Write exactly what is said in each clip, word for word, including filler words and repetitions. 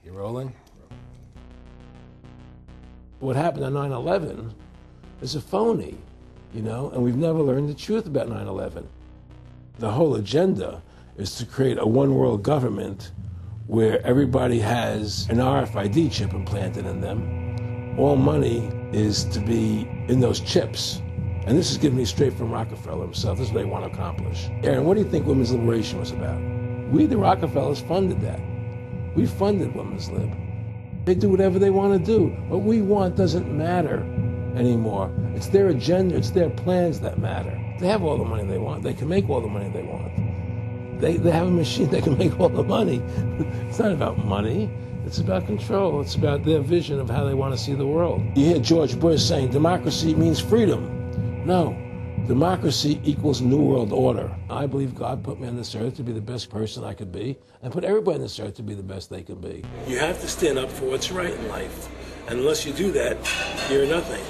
You rolling? What happened on nine eleven is a phony, you know, and we've never learned the truth about nine eleven. The whole agenda is to create a one-world government where everybody has an R F I D chip implanted in them. All money is to be in those chips. And this is given me straight from Rockefeller himself. This is what they want to accomplish. Aaron, what do you think women's liberation was about? We, the Rockefellers, funded that. We funded women's lib. They do whatever they want to do. What we want doesn't matter anymore. It's their agenda, it's their plans that matter. They have all the money they want. They can make all the money they want. They, they have a machine that can make all the money. It's not about money. It's about control. It's about their vision of how they want to see the world. You hear George Bush saying democracy means freedom. No. Democracy equals New World Order. I believe God put me on this earth to be the best person I could be, and put everybody on this earth to be the best they can be. You have to stand up for what's right in life. And unless you do that, you're nothing.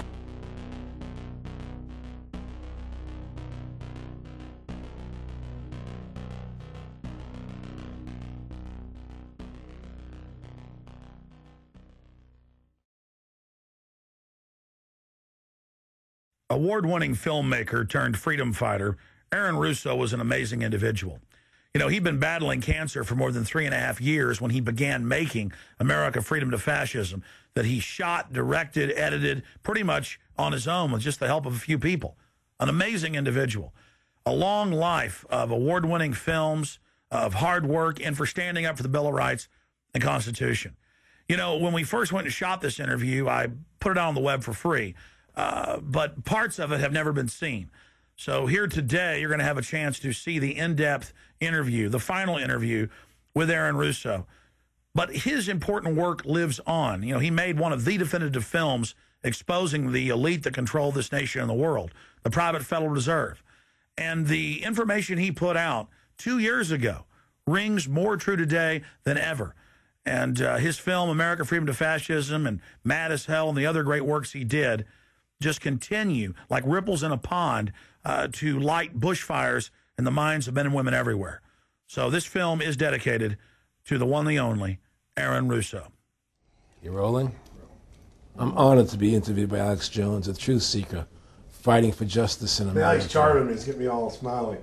Award-winning filmmaker turned freedom fighter, Aaron Russo was an amazing individual. You know, he'd been battling cancer for more than three and a half years when he began making America Freedom to Fascism, that he shot, directed, edited, pretty much on his own with just the help of a few people. An amazing individual. A long life of award-winning films, of hard work, and for standing up for the Bill of Rights and Constitution. You know, when we first went and shot this interview, I put it out on the web for free. Uh, but parts of it have never been seen. So here today, you're going to have a chance to see the in-depth interview, the final interview with Aaron Russo. But his important work lives on. You know, he made one of the definitive films exposing the elite that control this nation and the world, the private Federal Reserve. And the information he put out two years ago rings more true today than ever. And uh, his film, America Freedom to Fascism, and Mad as Hell, and the other great works he did, just continue like ripples in a pond uh, to light bushfires in the minds of men and women everywhere. So this film is dedicated to the one, the only, Aaron Russo. You rolling? I'm honored to be interviewed by Alex Jones, a truth seeker, fighting for justice in America. Nice charming me. It's getting me all smiling.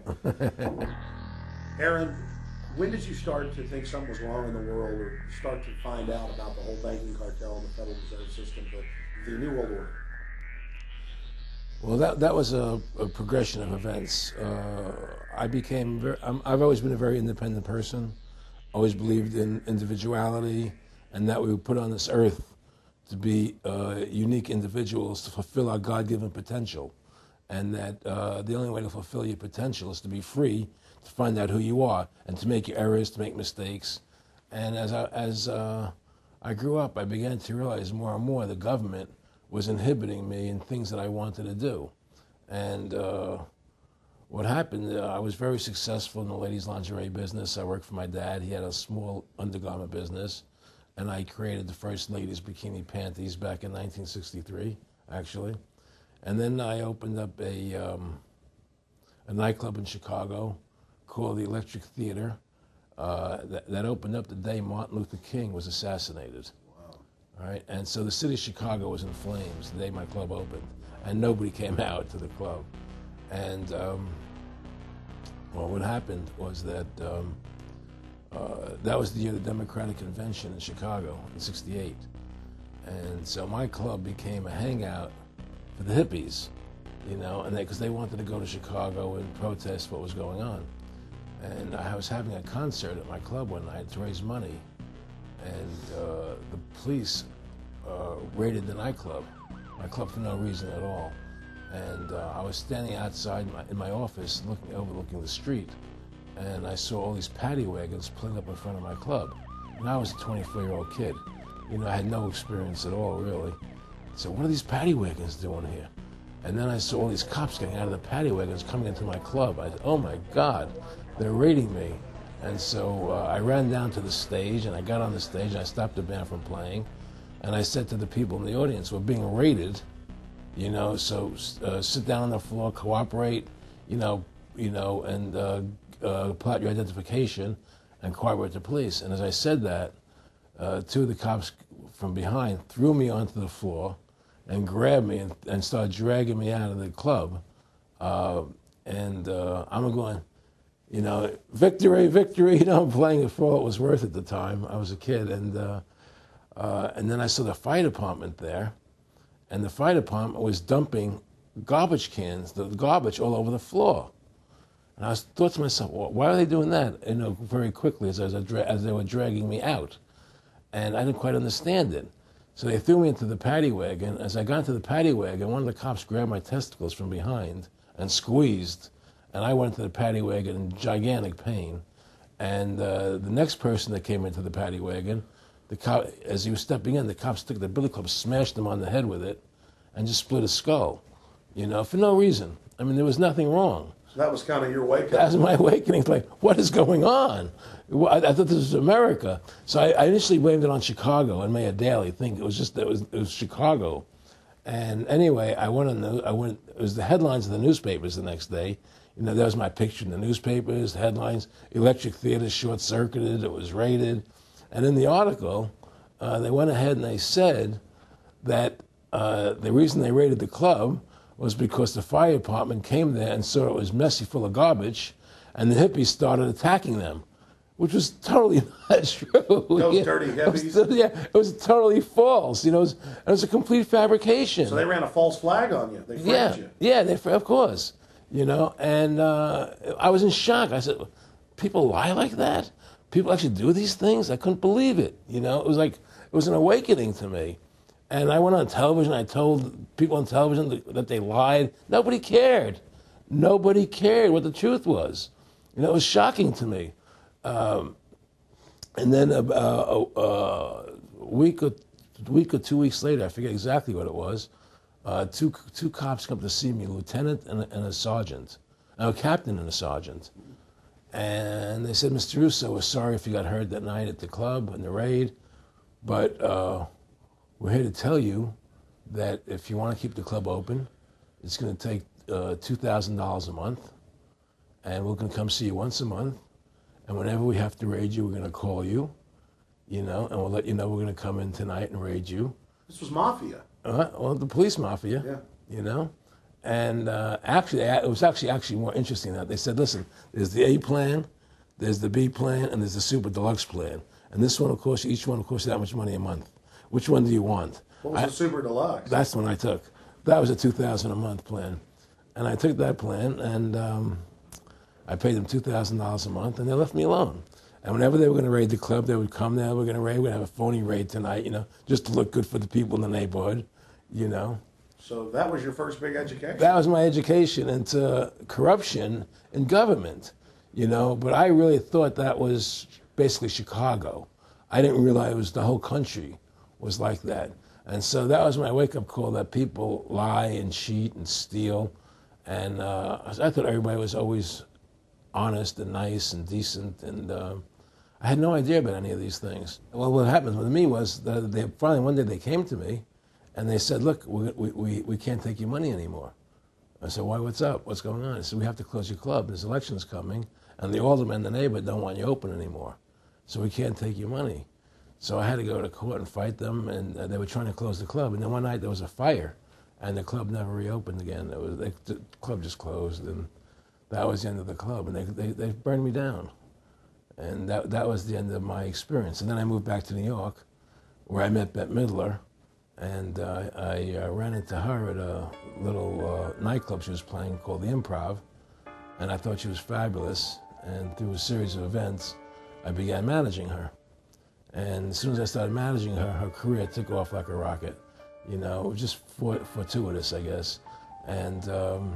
Aaron, when did you start to think something was wrong in the world, or start to find out about the whole banking cartel and the Federal Reserve System, the, the New World Order? Well, that that was a, a progression of events. Uh, I became very, I'm, I've always been a very independent person. Always believed in individuality, and that we were put on this earth to be uh, unique individuals to fulfill our God-given potential, and that uh, the only way to fulfill your potential is to be free, to find out who you are, and to make your errors, to make mistakes. And as I, as uh, I grew up, I began to realize more and more the government was inhibiting me in things that I wanted to do. And uh, what happened, uh, I was very successful in the ladies' lingerie business. I worked for my dad. He had a small undergarment business, and I created the first ladies' bikini panties back in nineteen sixty-three, actually. And then I opened up a, um, a nightclub in Chicago called the Electric Theater uh, that, that opened up the day Martin Luther King was assassinated. All right, and so the city of Chicago was in flames the day my club opened, and nobody came out to the club. And um, well, what happened was that um, uh, that was the year of the Democratic Convention in Chicago in sixty-eight. And so my club became a hangout for the hippies, you know, and because they, they wanted to go to Chicago and protest what was going on. And I was having a concert at my club one night to raise money. And uh, the police uh, raided the nightclub, my club for no reason at all. And uh, I was standing outside my, in my office, looking overlooking the street, and I saw all these paddy wagons pulling up in front of my club. And I was a twenty-four-year-old kid. You know, I had no experience at all, really. So what are these paddy wagons doing here? And then I saw all these cops getting out of the paddy wagons coming into my club. I said, oh my God, they're raiding me. And so uh, I ran down to the stage, and I got on the stage, and I stopped the band from playing, and I said to the people in the audience, we're being raided, you know, so uh, sit down on the floor, cooperate, you know, you know, and uh, uh, plot your identification and cooperate with the police. And as I said that, uh, two of the cops from behind threw me onto the floor and grabbed me and, and started dragging me out of the club. Uh, and uh, I'm going, you know, victory, victory. You know, I'm playing it for all it was worth at the time. I was a kid. And, uh, uh, and then I saw the fire department there. And the fire department was dumping garbage cans, the garbage all over the floor. And I was, thought to myself, well, why are they doing that? You know, very quickly as, I was, as they were dragging me out. And I didn't quite understand it. So they threw me into the paddy wagon. As I got into the paddy wagon, one of the cops grabbed my testicles from behind and squeezed. And I went into the paddy wagon in gigantic pain. And uh, the next person that came into the paddy wagon, the cop, as he was stepping in, the cop took the billy club, smashed him on the head with it, and just split his skull, you know, for no reason. I mean, there was nothing wrong. So that was kind of your wake-up. That was my awakening. Like, what is going on? I, I thought this was America. So I, I initially blamed it on Chicago and Mayor Daley, thinking it was just it was it was Chicago. And anyway, I went on the I went. It was the headlines of the newspapers the next day. You know, there was my picture in the newspapers. Headlines: Electric Theater short-circuited. It was raided. And in the article, uh, they went ahead and they said that uh, the reason they raided the club was because the fire department came there and saw it was messy, full of garbage, and the hippies started attacking them, which was totally not true. Those yeah. dirty hippies? It was, yeah, it was totally false. You know, it was, it was a complete fabrication. So they ran a false flag on you. They framed yeah, you. Yeah, they, of course. You know, and uh, I was in shock. I said, people lie like that? People actually do these things? I couldn't believe it. You know, it was like, it was an awakening to me. And I went on television. I told people on television that they lied. Nobody cared. Nobody cared what the truth was. You know, it was shocking to me. Um, and then uh, uh, uh, a week or, week or two weeks later, I forget exactly what it was, uh, two two cops come to see me, a lieutenant and a, and a sergeant, a captain and a sergeant. And they said, Mister Russo, we're sorry if you got hurt that night at the club in the raid, but uh, we're here to tell you that if you want to keep the club open, it's going to take uh, two thousand dollars a month, and we're going to come see you once a month, and whenever we have to raid you, we're going to call you, you know, and we'll let you know we're going to come in tonight and raid you. This was mafia. Uh, well, the police mafia, Yeah. you know. And uh, actually, it was actually actually more interesting that they said, listen, there's the A plan, there's the B plan, and there's the super deluxe plan. And this one will cost you, each one will cost you that much money a month. Which one do you want? What was I, the super deluxe? That's the one I took. That was a two thousand dollars a month plan. And I took that plan, and um, I paid them two thousand dollars a month, and they left me alone. And whenever they were going to raid the club, they would come there, we're going to raid, we're going to have a phony raid tonight, you know, just to look good for the people in the neighborhood, you know. So that was your first big education? That was my education into corruption in government, you know. But I really thought that was basically Chicago. I didn't realize it was the whole country was like that. And so that was my wake-up call, that people lie and cheat and steal. And uh, I thought everybody was always honest and nice and decent. And uh, I had no idea about any of these things. Well, what happened with me was that they, finally one day they came to me and they said, look, we, we, we can't take your money anymore. I said, why, what's up? What's going on? He said, we have to close your club. There's elections coming, and the aldermen in the neighborhood don't want you open anymore. So we can't take your money. So I had to go to court and fight them, and uh, they were trying to close the club. And then one night there was a fire, and the club never reopened again. It was, they, the club just closed, and that was the end of the club. And they, they, they burned me down. And that, that was the end of my experience. And then I moved back to New York, where I met Bette Midler. And uh, I uh, ran into her at a little uh, nightclub she was playing called The Improv, and I thought she was fabulous. And through a series of events, I began managing her. And as soon as I started managing her, her career took off like a rocket. You know, it was just fort- fortuitous, I guess. And um,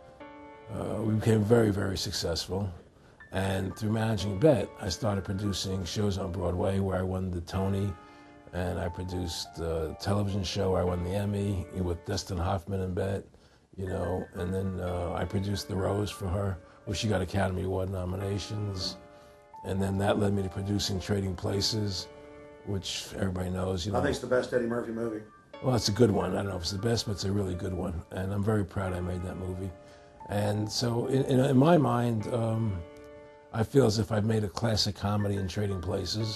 uh, we became very, very successful. And through managing Bette, I started producing shows on Broadway where I won the Tony. And I produced a television show where I won the Emmy with Dustin Hoffman and Bette, you know. And then uh, I produced The Rose for her, where she got Academy Award nominations. And then that led me to producing Trading Places, which everybody knows, you know. I think it's the best Eddie Murphy movie. Well, it's a good one. I don't know if it's the best, but it's a really good one. And I'm very proud I made that movie. And so in, in, in my mind, um, I feel as if I've made a classic comedy in Trading Places.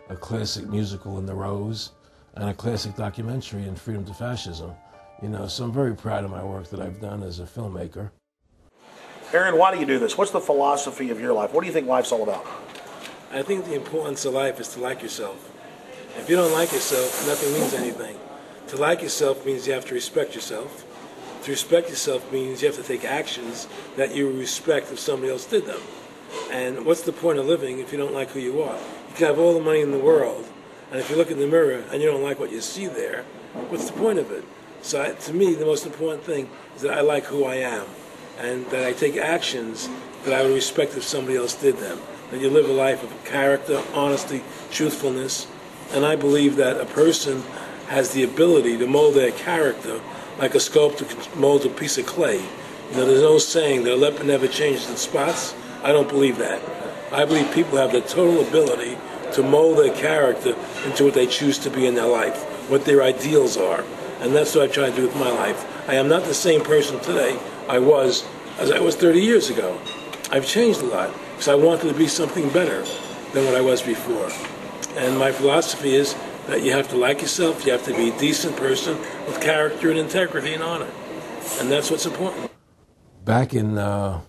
a classic musical in The Rose, and a classic documentary in Freedom to Fascism. You know, so I'm very proud of my work that I've done as a filmmaker. Aaron, why do you do this? What's the philosophy of your life? What do you think life's all about? I think the importance of life is to like yourself. If you don't like yourself, nothing means anything. To like yourself means you have to respect yourself. To respect yourself means you have to take actions that you respect if somebody else did them. And what's the point of living if you don't like who you are? You can have all the money in the world, and if you look in the mirror and you don't like what you see there, what's the point of it? So I, to me, the most important thing is that I like who I am, and that I take actions that I would respect if somebody else did them. That you live a life of character, honesty, truthfulness, and I believe that a person has the ability to mold their character like a sculptor can mold a piece of clay. You know, there's no saying that a leopard never changes its spots. I don't believe that. I believe people have the total ability to mold their character into what they choose to be in their life, what their ideals are. And that's what I try to do with my life. I am not the same person today I was as I was thirty years ago. I've changed a lot because I wanted to be something better than what I was before. And my philosophy is that you have to like yourself, you have to be a decent person with character and integrity and honor. And that's what's important. Back in, uh,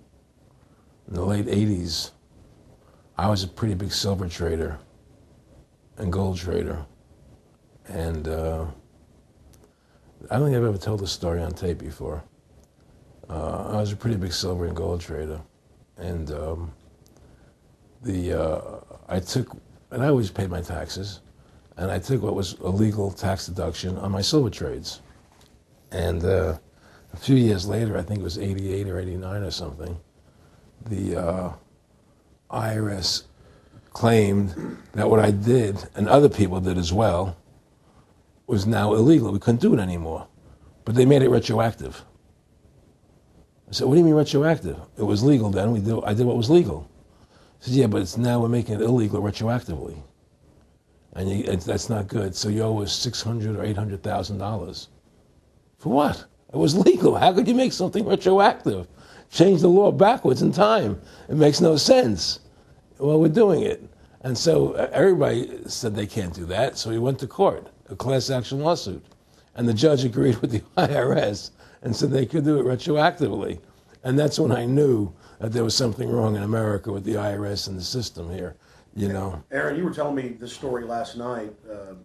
in the late eighties, I was a pretty big silver trader and gold trader. And uh, I don't think I've ever told this story on tape before. Uh, I was a pretty big silver and gold trader. And um, the uh, I took, and I always paid my taxes, and I took what was a legal tax deduction on my silver trades. And uh, a few years later, I think it was eighty-eight or eighty-nine or something, the uh, I R S claimed that what I did, and other people did as well, was now illegal. We couldn't do it anymore. But they made it retroactive. I said, what do you mean retroactive? It was legal then. We did, I did what was legal. I said, yeah, but it's now we're making it illegal retroactively. And you, it, that's not good. So you owe us six hundred thousand dollars or eight hundred thousand dollars. For what? It was legal. How could you make something retroactive? Change the law backwards in time. It makes no sense. Well, we're doing it. And so everybody said they can't do that. So we went to court, a class action lawsuit. And the judge agreed with the I R S and said they could do it retroactively. And that's when I knew that there was something wrong in America with the I R S and the system here, you know. Aaron, you were telling me this story last night, uh,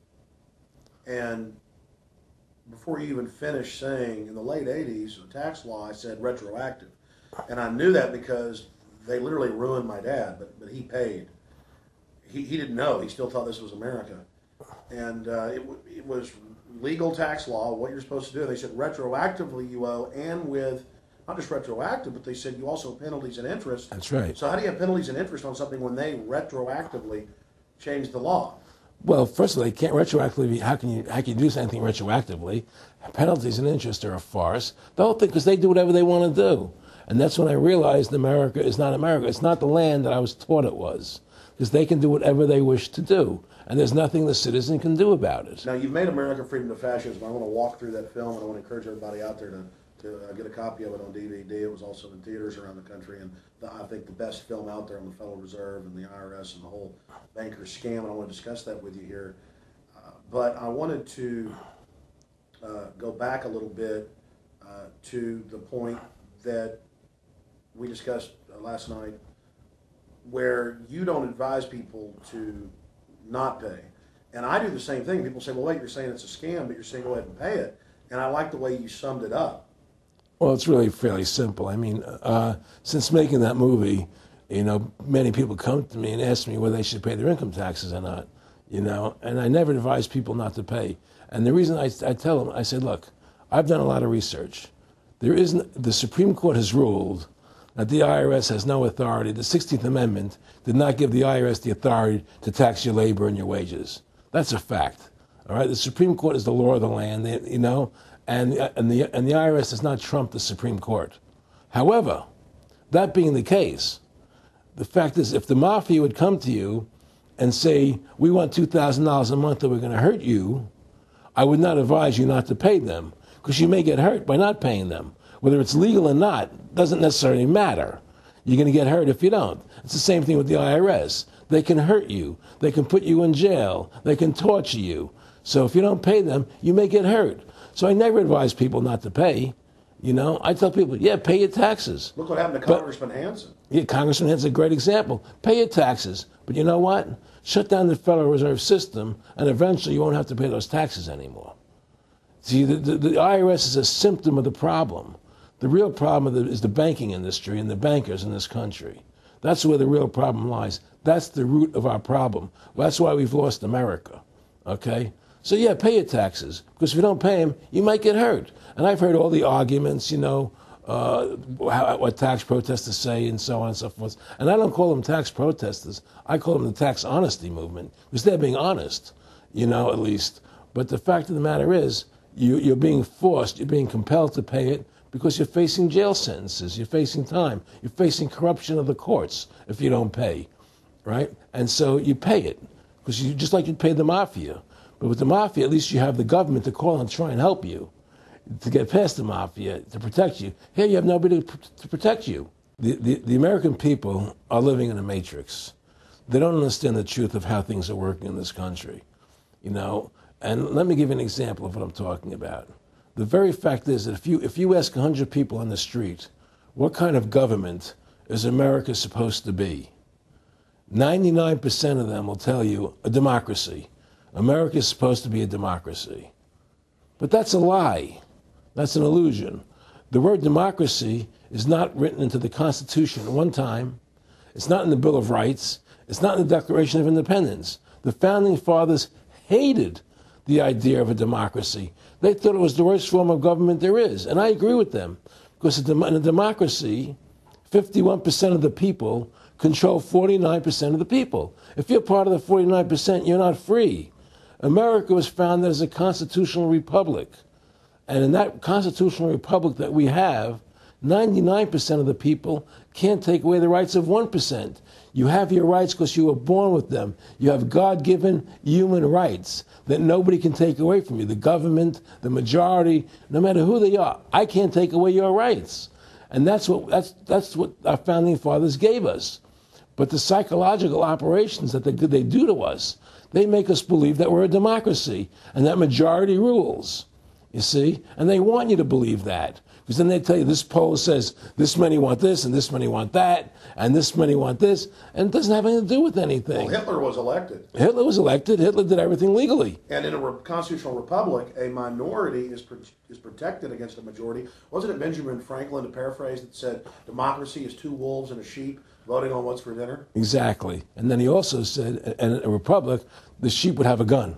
and before you even finished saying, in the late eighties, the tax law, I said retroactive. And I knew that because they literally ruined my dad, but, but he paid. He, he didn't know. He still thought this was America. And uh, it, it was legal tax law, what you're supposed to do. They said retroactively you owe, and with not just retroactive, but they said you also have penalties and interest. That's right. So how do you have penalties and interest on something when they retroactively changed the law? Well, first of all, they can't retroactively. How can you how can you do anything retroactively? Penalties and interest are a farce. The whole thing, because they do whatever they want to do. And that's when I realized America is not America. It's not the land that I was taught it was. Because they can do whatever they wish to do. And there's nothing the citizen can do about it. Now, you've made America Freedom to Fascism. I want to walk through that film, and I want to encourage everybody out there to, to uh, get a copy of it on D V D. It was also in theaters around the country, and the, I think the best film out there on the Federal Reserve and the I R S and the whole banker scam, and I want to discuss that with you here. Uh, but I wanted to uh, go back a little bit uh, to the point that we discussed uh, last night, where you don't advise people to not pay. And I do the same thing. People say, well, wait, you're saying it's a scam, but you're saying go ahead and pay it. And I like the way you summed it up. Well, it's really fairly simple. I mean, uh, since making that movie, you know, many people come to me and ask me whether they should pay their income taxes or not, you know, and I never advise people not to pay. And the reason I, I tell them, I say, look, I've done a lot of research. There isn't, the Supreme Court has ruled that the I R S has no authority. The sixteenth Amendment did not give the I R S the authority to tax your labor and your wages. That's a fact. All right, the Supreme Court is the law of the land, you know, and and the and the I R S does not trump the Supreme Court. However, that being the case, the fact is, if the mafia would come to you and say, we want two thousand dollars a month or we're going to hurt you, I would not advise you not to pay them, because you may get hurt by not paying them. Whether it's legal or not doesn't necessarily matter. You're going to get hurt if you don't. It's the same thing with the I R S. they can hurt you. They can put you in jail. They can torture you. So if you don't pay them, you may get hurt. So I never advise people not to pay. You know, I tell people, yeah, pay your taxes. Look what happened to But- Congressman Hansen. Yeah, Congressman Hansen's a great example. Pay your taxes. But you know what? Shut down the Federal Reserve System, and eventually you won't have to pay those taxes anymore. See, the, the, the I R S is a symptom of the problem. The real problem is the banking industry and the bankers in this country. That's where the real problem lies. That's the root of our problem. That's why we've lost America, okay? So, yeah, pay your taxes, because if you don't pay them, you might get hurt. And I've heard all the arguments, you know, uh, how, what tax protesters say and so on and so forth. And I don't call them tax protesters. I call them the tax honesty movement, because they're being honest, you know, at least. But the fact of the matter is, you, you're being forced, you're being compelled to pay it, because you're facing jail sentences, you're facing time, you're facing corruption of the courts if you don't pay, right? And so you pay it, because you just like you'd pay the mafia. But with the mafia, at least you have the government to call and try and help you to get past the mafia, to protect you. Here you have nobody to, to protect you. The, the, the American people are living in a matrix. They don't understand the truth of how things are working in this country, you know? And let me give you an example of what I'm talking about. The very fact is that if you, if you ask one hundred people on the street, what kind of government is America supposed to be? ninety-nine percent of them will tell you a democracy. America is supposed to be a democracy. But that's a lie. That's an illusion. The word democracy is not written into the Constitution at one time. It's not in the Bill of Rights. It's not in the Declaration of Independence. The Founding Fathers hated the idea of a democracy. They thought it was the worst form of government there is. And I agree with them. Because in a democracy, fifty-one percent of the people control forty-nine percent of the people. If you're part of the forty-nine percent, you're not free. America was founded as a constitutional republic. And in that constitutional republic that we have, ninety-nine percent of the people can't take away the rights of one percent. You have your rights because you were born with them. You have God-given human rights that nobody can take away from you. The government, the majority, no matter who they are, I can't take away your rights. And that's what, that's, that's what our founding fathers gave us. But the psychological operations that they, they do to us, they make us believe that we're a democracy and that majority rules, you see? And they want you to believe that. Because then they tell you this poll says this many want this and this many want that and this many want this, and it doesn't have anything to do with anything. Well, Hitler was elected. Hitler was elected. Hitler did everything legally. And in a re- constitutional republic, a minority is pro- is protected against a majority. Wasn't it Benjamin Franklin, to paraphrase, that said democracy is two wolves and a sheep voting on what's for dinner? Exactly. And then he also said, in a republic, the sheep would have a gun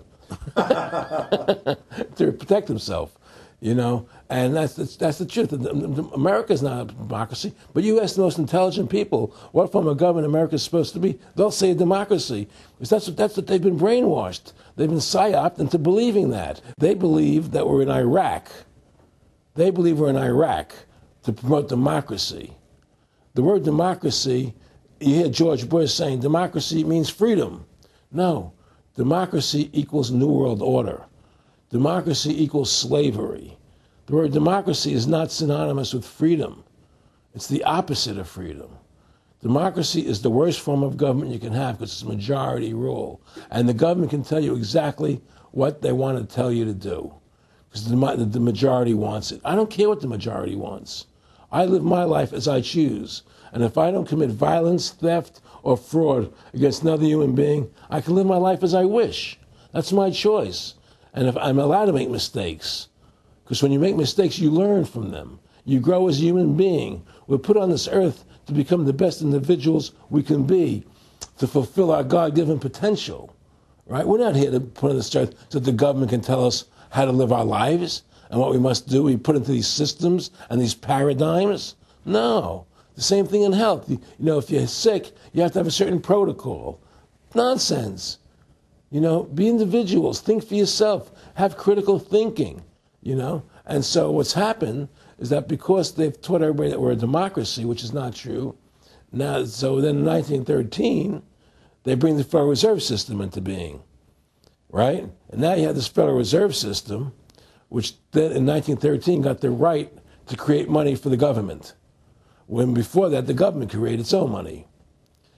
to protect himself. You know, and that's that's, that's the truth. America is not a democracy. But you ask the most intelligent people what form of government America is supposed to be, they'll say a democracy. Because that's what, that's what they've been brainwashed. They've been psyoped into believing that. They believe that we're in Iraq. They believe we're in Iraq to promote democracy. The word democracy, you hear George Bush saying democracy means freedom. No, democracy equals New World Order. Democracy equals slavery. The word democracy is not synonymous with freedom. It's the opposite of freedom. Democracy is the worst form of government you can have because it's majority rule. And the government can tell you exactly what they want to tell you to do because the, the majority wants it. I don't care what the majority wants. I live my life as I choose. And if I don't commit violence, theft, or fraud against another human being, I can live my life as I wish. That's my choice. And if I'm allowed to make mistakes, because when you make mistakes, you learn from them. You grow as a human being. We're put on this earth to become the best individuals we can be, to fulfill our God-given potential, right? We're not here to put on this earth so that the government can tell us how to live our lives and what we must do. We put into these systems and these paradigms. No. The same thing in health. You, you know, if you're sick, you have to have a certain protocol. Nonsense. You know, be individuals, think for yourself, have critical thinking, you know. And so what's happened is that because they've taught everybody that we're a democracy, which is not true, now, so then in nineteen thirteen, they bring the Federal Reserve System into being, right? And now you have this Federal Reserve System, which then in nineteen thirteen got the right to create money for the government, when before that the government created its own money.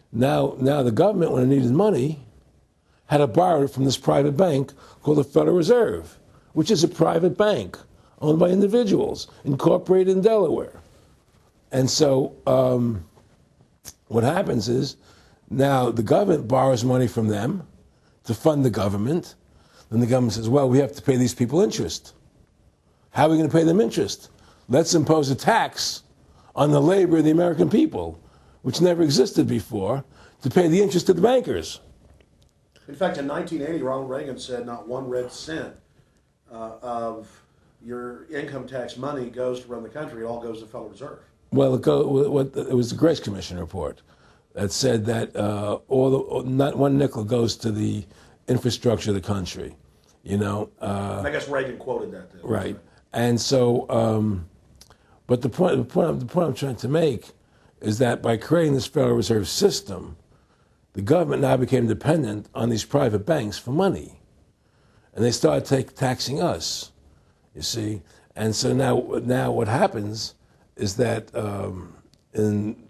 Now, now the government, when it needed money, had to borrow it from this private bank called the Federal Reserve, which is a private bank owned by individuals, incorporated in Delaware. And so um, what happens is now the government borrows money from them to fund the government. Then the government says, well, we have to pay these people interest. How are we going to pay them interest? Let's impose a tax on the labor of the American people, which never existed before, to pay the interest to the bankers. In fact, in nineteen eighty, Ronald Reagan said not one red cent uh, of your income tax money goes to run the country. It all goes to the Federal Reserve. Well, it, go, what, it was the Grace Commission report that said that uh, all the, not one nickel goes to the infrastructure of the country. You know, uh, I guess Reagan quoted that. Too. Right, and so, um, but the point, the point, the point I'm trying to make is that by creating this Federal Reserve System, the government now became dependent on these private banks for money, and they started take, taxing us. You see, and so now, now what happens is that um, in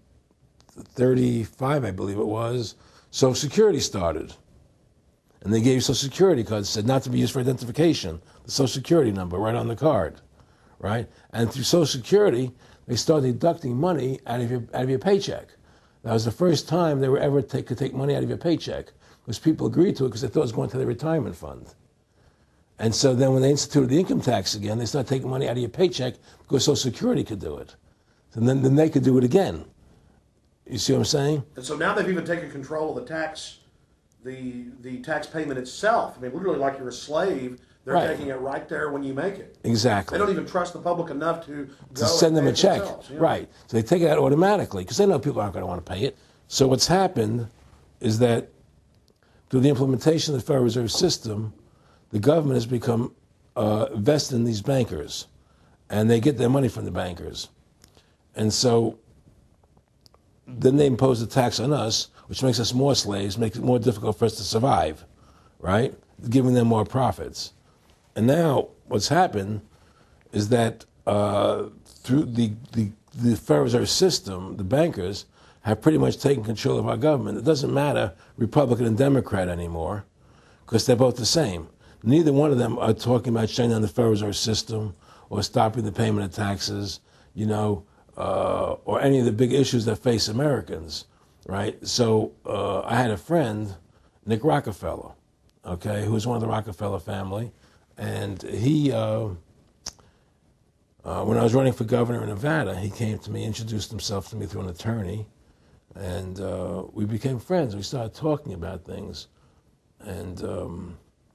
thirty-five, I believe it was, Social Security started. And they gave you Social Security cards, said not to be used for identification, the Social Security number right on the card, right? And through Social Security, they started deducting money out of your, out of your paycheck. That was the first time they were ever take, could take money out of your paycheck, because people agreed to it because they thought it was going to their retirement fund. And so then when they instituted the income tax again, they started taking money out of your paycheck because Social Security could do it. And then, then they could do it again. You see what I'm saying? And so now they've even taken control of the tax, the the tax payment itself. I mean, literally like you're a slave. They're Right. taking it right there when you make it. Exactly. They don't even trust the public enough to go to send and them pay a it check. themselves, you know? Right. So they take it out automatically because they know people aren't going to want to pay it. So what's happened is that through the implementation of the Federal Reserve System, the government has become uh, vested in these bankers, and they get their money from the bankers. And so then they impose a tax on us, which makes us more slaves, makes it more difficult for us to survive, right? Giving them more profits. And now what's happened is that uh, through the, the, the Federal Reserve System, the bankers have pretty much taken control of our government. It doesn't matter Republican and Democrat anymore, because they're both the same. Neither one of them are talking about shutting down the Federal Reserve System or stopping the payment of taxes, you know, uh, or any of the big issues that face Americans, right? So uh, I had a friend, Nick Rockefeller, okay, who was one of the Rockefeller family, and he, uh, uh, when I was running for governor in Nevada, he came to me, introduced himself to me through an attorney, and uh, we became friends. We started talking about things, and um,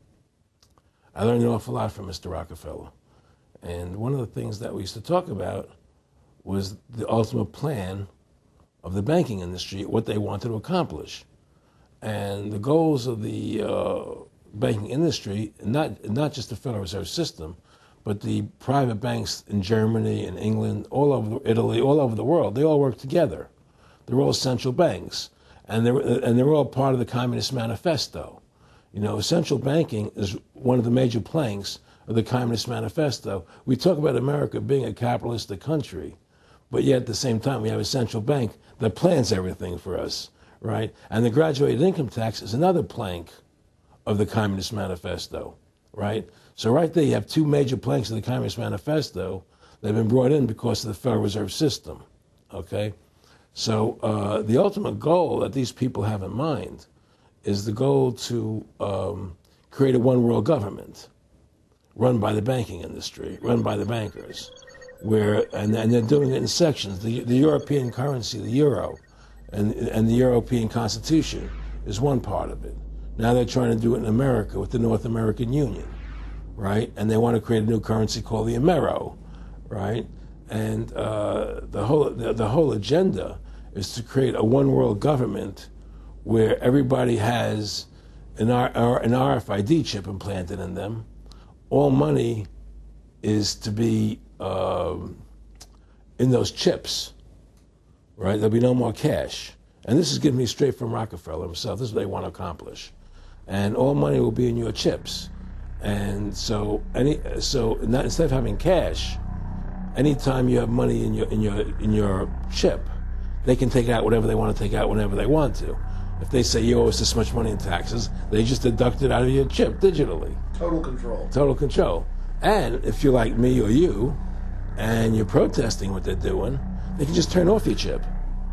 I learned an awful lot from Mister Rockefeller. And one of the things that we used to talk about was the ultimate plan of the banking industry, what they wanted to accomplish. And the goals of the uh, banking industry, not, not just the Federal Reserve System, but the private banks in Germany and England, all over Italy, all over the world, they all work together. They're all central banks. And they're, and they're all part of the Communist Manifesto. You know, central banking is one of the major planks of the Communist Manifesto. We talk about America being a capitalistic country, but yet at the same time we have a central bank that plans everything for us, right? And the graduated income tax is another plank of the Communist Manifesto, right? So right there you have two major planks of the Communist Manifesto that have been brought in because of the Federal Reserve System, okay? So uh, the ultimate goal that these people have in mind is the goal to um, create a one-world government run by the banking industry, run by the bankers, where and, and they're doing it in sections. The, the European currency, the euro, and, and the European Constitution is one part of it. Now they're trying to do it in America with the North American Union, right? And they want to create a new currency called the Amero, right? And uh, the whole the, the whole agenda is to create a one-world government where everybody has an, R, an R F I D chip implanted in them. All money is to be um, in those chips, right? There'll be no more cash. And this is given me straight from Rockefeller himself. This is what they want to accomplish. And all money will be in your chips. And so any so not, instead of having cash, anytime you have money in your in your in your chip, they can take out whatever they want to take out whenever they want to. If they say you owe us this much money in taxes, they just deduct it out of your chip digitally. Total control. Total control. And if you're like me or you, and you're protesting what they're doing, they can just turn off your chip.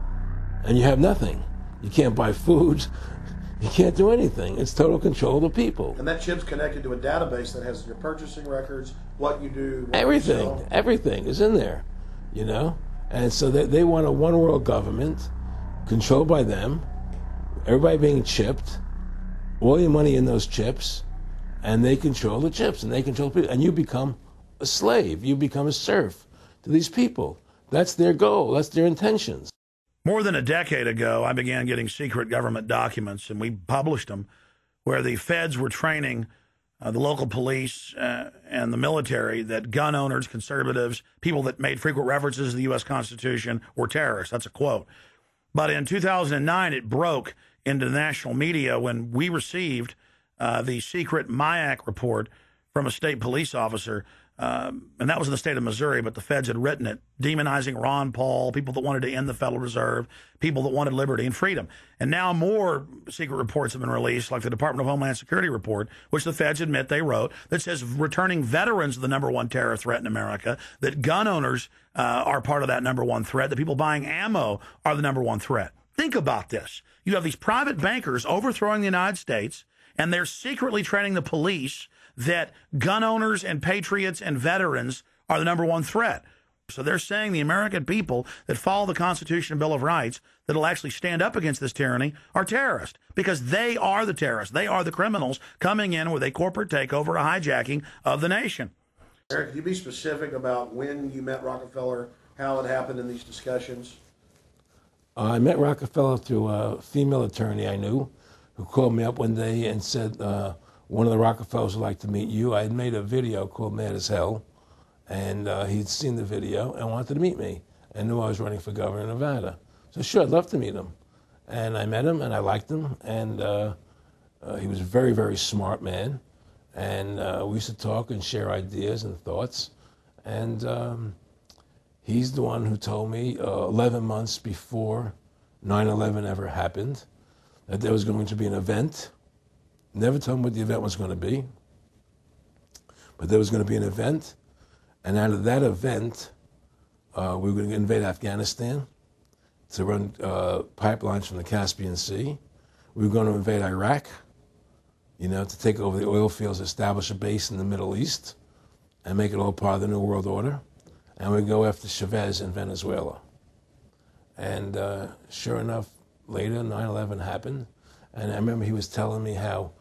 And you have nothing. You can't buy food. You can't do anything. It's total control of the people. And that chip's connected to a database that has your purchasing records, what you do, what Everything. you sell. Everything is in there, you know? And so they, they want a one world government controlled by them, everybody being chipped, all your money in those chips, and they control the chips, and they control people. And you become a slave. You become a serf to these people. That's their goal. That's their intentions. More than a decade ago, I began getting secret government documents, and we published them, where the feds were training uh, the local police uh, and the military that gun owners, conservatives, people that made frequent references to the U S Constitution were terrorists. That's a quote. But in two thousand nine, it broke into the national media when we received uh, the secret MIAC report from a state police officer. Um, and that was in the state of Missouri, but the feds had written it, demonizing Ron Paul, people that wanted to end the Federal Reserve, people that wanted liberty and freedom. And now more secret reports have been released, like the Department of Homeland Security report, which the feds admit they wrote, that says returning veterans are the number one terror threat in America, that gun owners uh, are part of that number one threat, that people buying ammo are the number one threat. Think about this. You have these private bankers overthrowing the United States, and they're secretly training the police that gun owners and patriots and veterans are the number one threat. So they're saying the American people that follow the Constitution and Bill of Rights that will actually stand up against this tyranny are terrorists, because they are the terrorists. They are the criminals coming in with a corporate takeover, a hijacking of the nation. Eric, could you be specific about when you met Rockefeller, how it happened in these discussions? Uh, I met Rockefeller through a female attorney I knew who called me up one day and said, uh, one of the Rockefellers would like to meet you. I had made a video called Mad as Hell, and uh, he'd seen the video and wanted to meet me and knew I was running for governor of Nevada. So sure, I'd love to meet him. And I met him, and I liked him, and uh, uh, he was a very, very smart man. And uh, we used to talk and share ideas and thoughts. And um, he's the one who told me uh, eleven months before nine eleven ever happened that there was going to be an event. Never told him what the event was going to be, but there was going to be an event, and out of that event, uh, we were going to invade Afghanistan to run uh, pipelines from the Caspian Sea. We were going to invade Iraq, you know, to take over the oil fields, establish a base in the Middle East, and make it all part of the New World Order. And we'd go after Chavez in Venezuela. And uh, sure enough, later, nine eleven happened, and I remember he was telling me how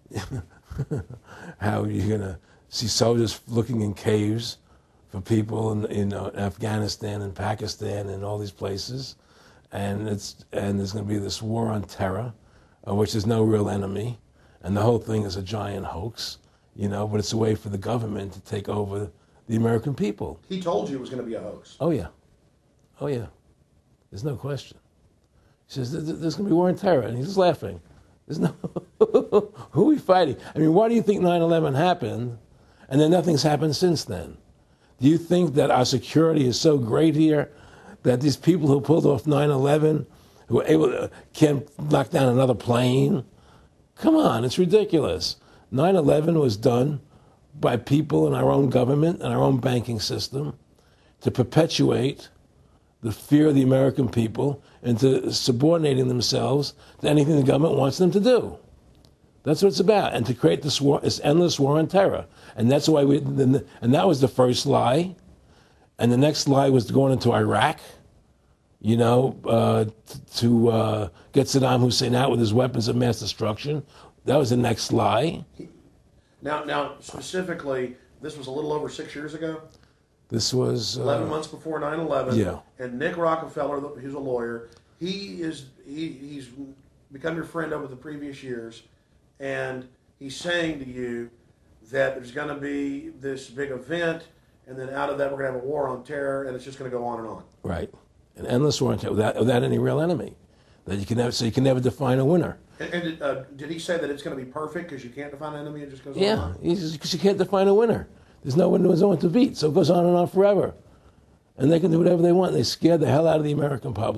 how you're going to see soldiers looking in caves for people in, in uh, Afghanistan and Pakistan and all these places. And it's and there's going to be this war on terror, uh, which is no real enemy. And the whole thing is a giant hoax, you know, but it's a way for the government to take over the American people. He told you it was going to be a hoax. Oh, yeah. Oh, yeah. There's no question. He says, there's going to be war on terror. And he's just laughing. There's no, who are we fighting? I mean, why do you think nine eleven happened and then nothing's happened since then? Do you think that our security is so great here that these people who pulled off nine eleven, who were able to, can't knock down another plane? Come on, it's ridiculous. nine eleven was done by people in our own government and our own banking system to perpetuate the fear of the American people into subordinating themselves to anything the government wants them to do. That's what it's about, and to create this war, this endless war on terror. And that's why we, and that was the first lie. And the next lie was going into Iraq, you know, uh, to uh, get Saddam Hussein out with his weapons of mass destruction. That was the next lie. Now, now specifically, this was a little over six years ago. This was uh, eleven months before nine eleven. Yeah. And Nick Rockefeller, who's a lawyer, he is he, he's become your friend over the previous years, and he's saying to you that there's going to be this big event, and then out of that we're going to have a war on terror, and it's just going to go on and on. Right, an endless war on terror without, without any real enemy. That you can never, so you can never define a winner. And, and uh, did he say that it's going to be perfect because you can't define an enemy? It just goes on Yeah, and on? because you can't define a winner. There's no one, there's no one to beat, so it goes on and on forever. And they can do whatever they want. They scared the hell out of the American public.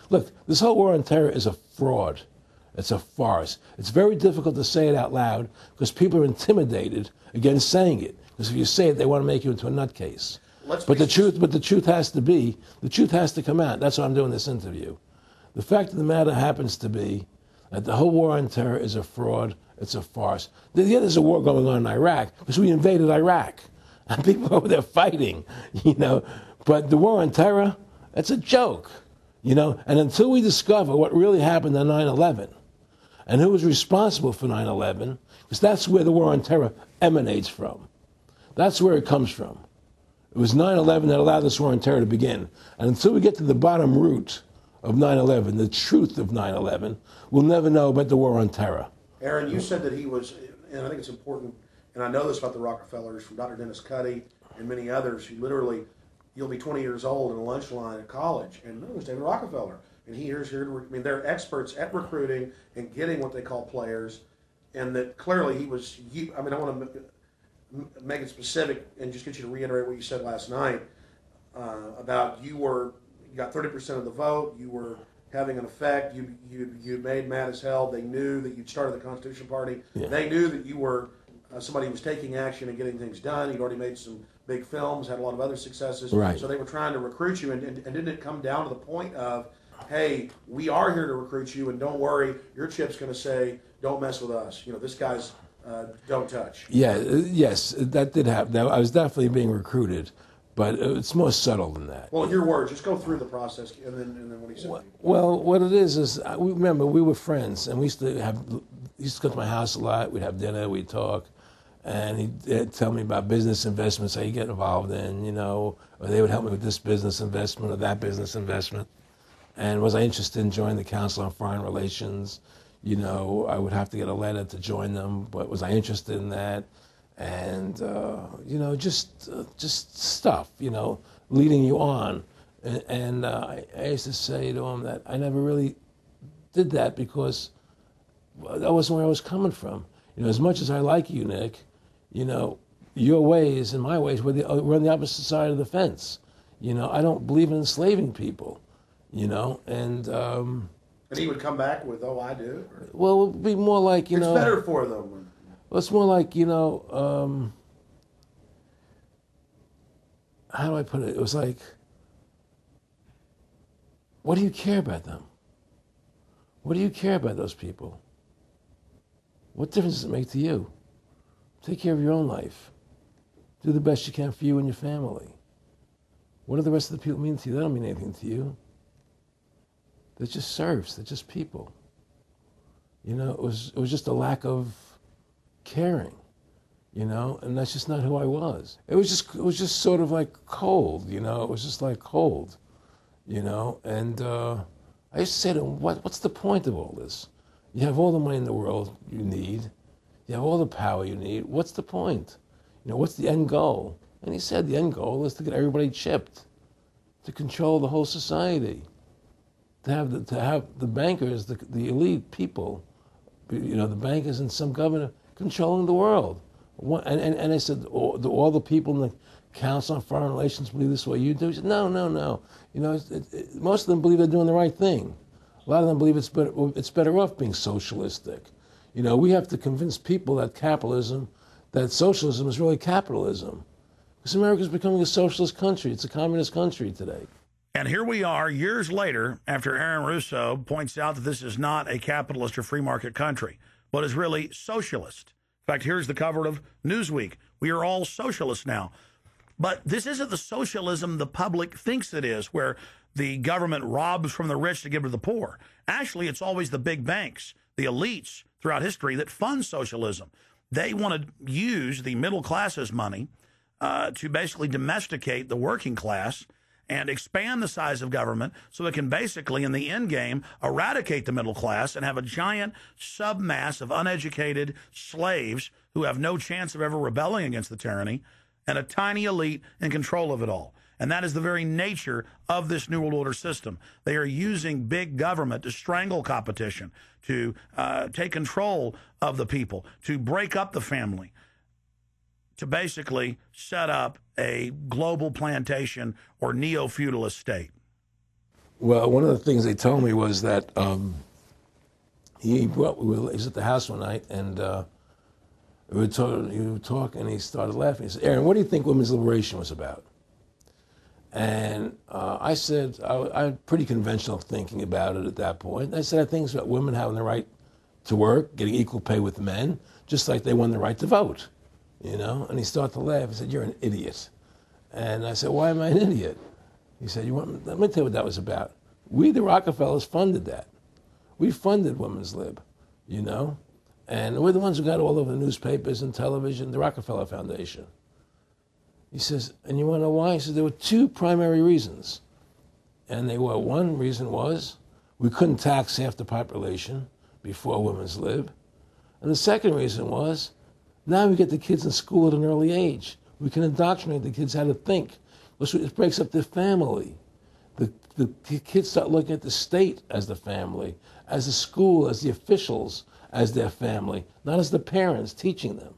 Look, this whole war on terror is a fraud. It's a farce. It's very difficult to say it out loud because people are intimidated against saying it. Because if you say it, they want to make you into a nutcase. Let's But the be- truth, but the truth has to be, the truth has to come out. That's why I'm doing this interview. The fact of the matter happens to be that the whole war on terror is a fraud. It's a farce. Yeah, there's a war going on in Iraq because we invaded Iraq, and people over there fighting, you know. But the war on terror, it's a joke, you know. And until we discover what really happened on nine eleven and who was responsible for nine eleven, because that's where the war on terror emanates from. That's where it comes from. It was nine eleven that allowed this war on terror to begin. And until we get to the bottom root of nine eleven, the truth of nine eleven, we'll never know about the war on terror. Aaron, you said that he was, and I think it's important, and I know this about the Rockefellers from Doctor Dennis Cuddy and many others who literally, you'll be twenty years old in a lunch line at college, and no, it was David Rockefeller. And he here's here to, I mean, they're experts at recruiting and getting what they call players, and that clearly he was, you, I mean, I want to make it specific and just get you to reiterate what you said last night uh, about you were, you got thirty percent of the vote, you were having an effect, you you you made mad as hell, they knew that you'd started the Constitution Party, Yeah. they knew that you were uh, somebody who was taking action and getting things done, you'd already made some big films, had a lot of other successes, Right. so they were trying to recruit you, and, and, and didn't it come down to the point of, hey, we are here to recruit you, and don't worry, your chip's going to say, don't mess with us, you know, this guy's uh, don't touch. Yeah, uh, yes, that did happen. Now, I was definitely being recruited, but it's more subtle than that. Well, in your words, just go through the process, and then and then what he said. Well, well, what it is is, uh, we remember we were friends, and we used to have, he used to come to my house a lot. We'd have dinner, we'd talk, and he'd, he'd tell me about business investments, how you get involved in, you know, or they would help me with this business investment or that business investment. And was I interested in joining the Council on Foreign Relations? You know, I would have to get a letter to join them, but was I interested in that? And, uh, you know, just uh, just stuff, you know, leading you on. And, and uh, I, I used to say to him that I never really did that because that wasn't where I was coming from. You know, as much as I like you, Nick, you know, your ways and my ways, we're, the, we're on the opposite side of the fence. You know, I don't believe in enslaving people, you know, and... Um, And he would come back with, "Oh, I do." Or, well, it would be more like, you it's know... better for them. Well, it's more like, you know, um, how do I put it? It was like, what do you care about them? What do you care about those people? What difference does it make to you? Take care of your own life. Do the best you can for you and your family. What do the rest of the people mean to you? They don't mean anything to you. They're just serfs. They're just people. You know, it was it was just a lack of caring, you know, and that's just not who I was. It was just it was just sort of like cold, you know. It was just like cold, you know. And uh, I used to say to him, "What what's the point of all this? You have all the money in the world you need. You have all the power you need. What's the point? You know, what's the end goal?" And he said, "The end goal is to get everybody chipped, to control the whole society, to have the to have the bankers, the the elite people." You know, the bankers and some governor controlling the world. And, and, and I said, all the, all the people in the Council on Foreign Relations believe this way you do? He said, no, no, no. You know, it, it, most of them believe they're doing the right thing. A lot of them believe it's better, it's better off being socialistic. You know, we have to convince people that capitalism, that socialism is really capitalism. Because America is becoming a socialist country. It's a communist country today. And here we are years later after Aaron Russo points out that this is not a capitalist or free market country, but is really socialist. In fact, here's the cover of Newsweek. We are all socialists now. But this isn't the socialism the public thinks it is, where the government robs from the rich to give to the poor. Actually, it's always the big banks, the elites throughout history that fund socialism. They want to use the middle class's money uh, to basically domesticate the working class and expand the size of government so it can basically, in the end game, eradicate the middle class and have a giant submass of uneducated slaves who have no chance of ever rebelling against the tyranny, and a tiny elite in control of it all. And that is the very nature of this New World Order system. They are using big government to strangle competition, to uh, take control of the people, to break up the family, to basically set up a global plantation or neo-feudalist state. Well, one of the things they told me was that um, he brought, we were, he was at the house one night, and uh, we were talking, he would talk, and he started laughing. He said, Aaron, what do you think women's liberation was about? And uh, I said, I, I had pretty conventional thinking about it at that point. I said, I think it's about women having the right to work, getting equal pay with men, just like they won the right to vote, you know? And he started to laugh. He said, you're an idiot. And I said, why am I an idiot? He said, you want, let me tell you what that was about. We, the Rockefellers, funded that. We funded Women's Lib, you know? And we're the ones who got all over the newspapers and television, the Rockefeller Foundation. He says, and you want to know why? He says, there were two primary reasons. And they were, one reason was we couldn't tax half the population before Women's Lib. And the second reason was, now we get the kids in school at an early age. We can indoctrinate the kids how to think. It breaks up the family. The, the kids start looking at the state as the family, as the school, as the officials, as their family, not as the parents teaching them.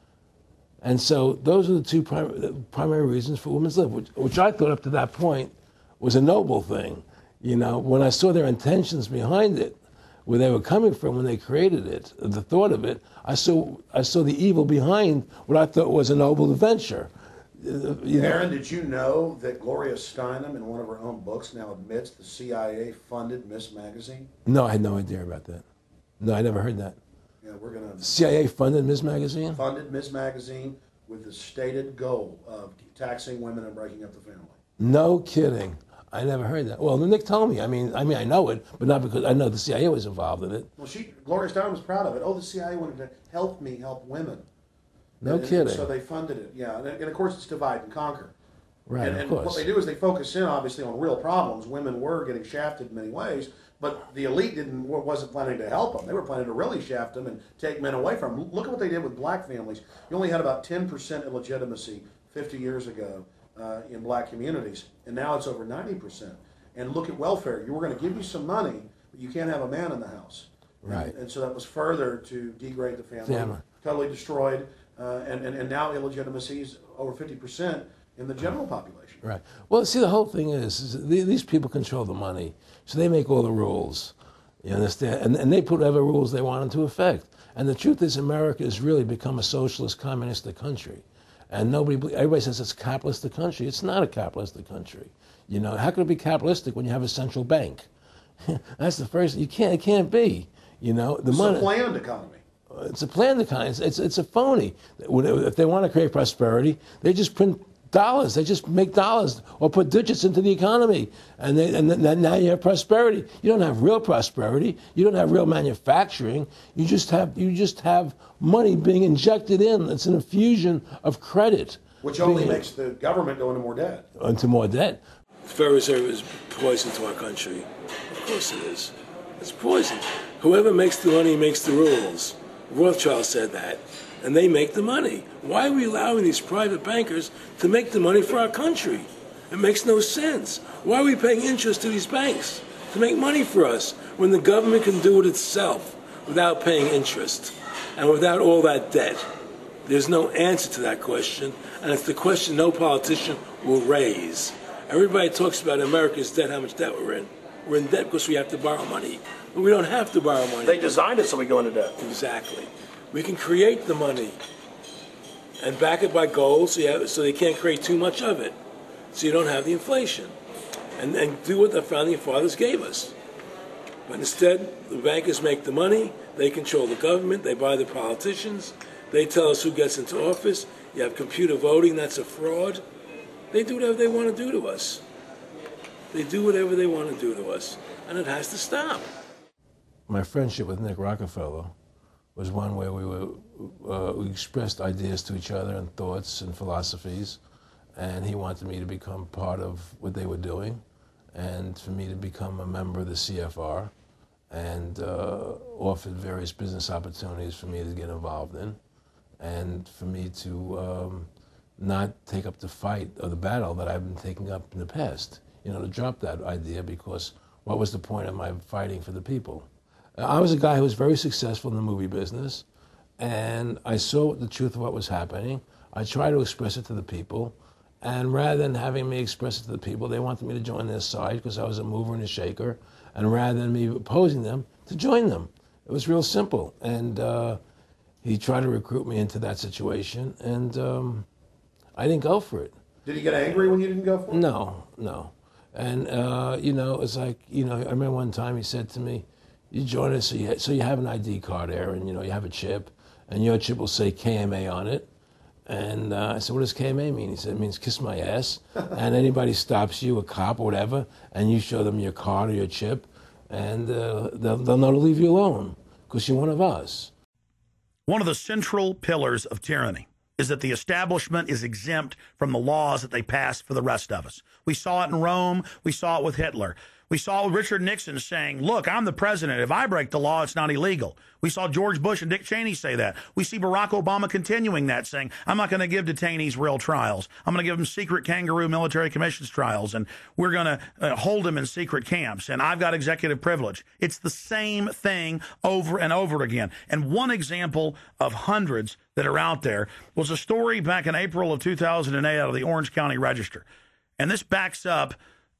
And so those are the two prim- primary reasons for Women's Lib, which, which I thought up to that point was a noble thing. You know, when I saw their intentions behind it, where they were coming from when they created it, the thought of it, I saw I saw the evil behind what I thought was a noble venture. Uh, you know? Aaron, did you know that Gloria Steinem, in one of her own books, now admits the C I A funded Miss Magazine? No, I had no idea about that. No, I never heard that. Yeah, we're going to... C I A funded Miss Magazine? Funded Miss Magazine with the stated goal of taxing women and breaking up the family. No kidding. I never heard that. Well, Nick told me. I mean, I mean, I know it, but not because I know the C I A was involved in it. Well, she, Gloria Steinem was proud of it. Oh, the C I A wanted to help me help women. No and, kidding. And so they funded it, yeah. And, and of course, it's divide and conquer. Right, and, of and course. what they do is they focus in, obviously, on real problems. Women were getting shafted in many ways, but the elite didn't wasn't planning to help them. They were planning to really shaft them and take men away from them. Look at what they did with black families. You only had about ten percent illegitimacy fifty years ago uh, in black communities, and now it's over ninety percent. And look at welfare. You were going to give you some money, but you can't have a man in the house. Right. And, and so that was further to degrade the family, Family. totally destroyed. Uh, and, and, and now illegitimacy is over fifty percent in the general population. Right. Well, see, the whole thing is, is these people control the money, so they make all the rules. You understand? And, and they put whatever rules they want into effect. And the truth is, America has really become a socialist, communistic country. And nobody, everybody says it's a capitalistic country. It's not a capitalistic country. You know, how could it be capitalistic when you have a central bank? That's the first. You can't. It can't be. You know, the It's money. a planned economy. It's a planned economy. It's, it's it's a phony. If they want to create prosperity, they just print dollars. They just make dollars or put digits into the economy, and they, and then now you have prosperity. You don't have real prosperity. You don't have real manufacturing. You just have you just have money being injected in. It's an infusion of credit, Which only being, makes the government go into more debt. into more debt. The Federal Reserve is poison to our country. Of course it is. It's poison. Whoever makes the money makes the rules. Rothschild said that. And they make the money. Why are we allowing these private bankers to make the money for our country? It makes no sense. Why are we paying interest to these banks to make money for us when the government can do it itself without paying interest and without all that debt? There's no answer to that question, and it's the question no politician will raise. Everybody talks about America's debt, how much debt we're in. We're in debt because we have to borrow money. But we don't have to borrow money. They designed it so we go into debt. Exactly. We can create the money and back it by gold so, you have, so they can't create too much of it. So you don't have the inflation. And, and do what the founding fathers gave us. But instead, the bankers make the money, they control the government, they buy the politicians, they tell us who gets into office. You have computer voting, that's a fraud. They do whatever they want to do to us. They do whatever they want to do to us. And it has to stop. My friendship with Nick Rockefeller was one where we were uh, we expressed ideas to each other and thoughts and philosophies, and he wanted me to become part of what they were doing, and for me to become a member of the C F R, and uh, offered various business opportunities for me to get involved in, and for me to um, not take up the fight or the battle that I've been taking up in the past. You know, to drop that idea, because what was the point of my fighting for the people? I was a guy who was very successful in the movie business, and I saw the truth of what was happening. I tried to express it to the people, And rather than having me express it to the people, they wanted me to join their side because I was a mover and a shaker. And rather than me opposing them, to join them. It was real simple. And uh, he tried to recruit me into that situation, and um, I didn't go for it. Did he get angry when you didn't go for it? No, no. And, uh, you know, it's like, you know, I remember one time he said to me, you join us, so you, so you have an I D card there, and, you know, you have a chip, and your chip will say K M A on it. And uh, I said, what does K M A mean? He said, it means kiss my ass. And anybody stops you, a cop or whatever, and you show them your card or your chip, and uh, they'll, they'll know to leave you alone because you're one of us. One of the central pillars of tyranny is that the establishment is exempt from the laws that they pass for the rest of us. We saw it in Rome. We saw it with Hitler. We saw Richard Nixon saying, look, I'm the president. If I break the law, it's not illegal. We saw George Bush and Dick Cheney say that. We see Barack Obama continuing that, saying, I'm not going to give detainees real trials. I'm going to give them secret kangaroo military commissions trials, and we're going to uh, hold them in secret camps, and I've got executive privilege. It's the same thing over and over again. And one example of hundreds that are out there was a story back in April of two thousand eight out of the Orange County Register. And this backs up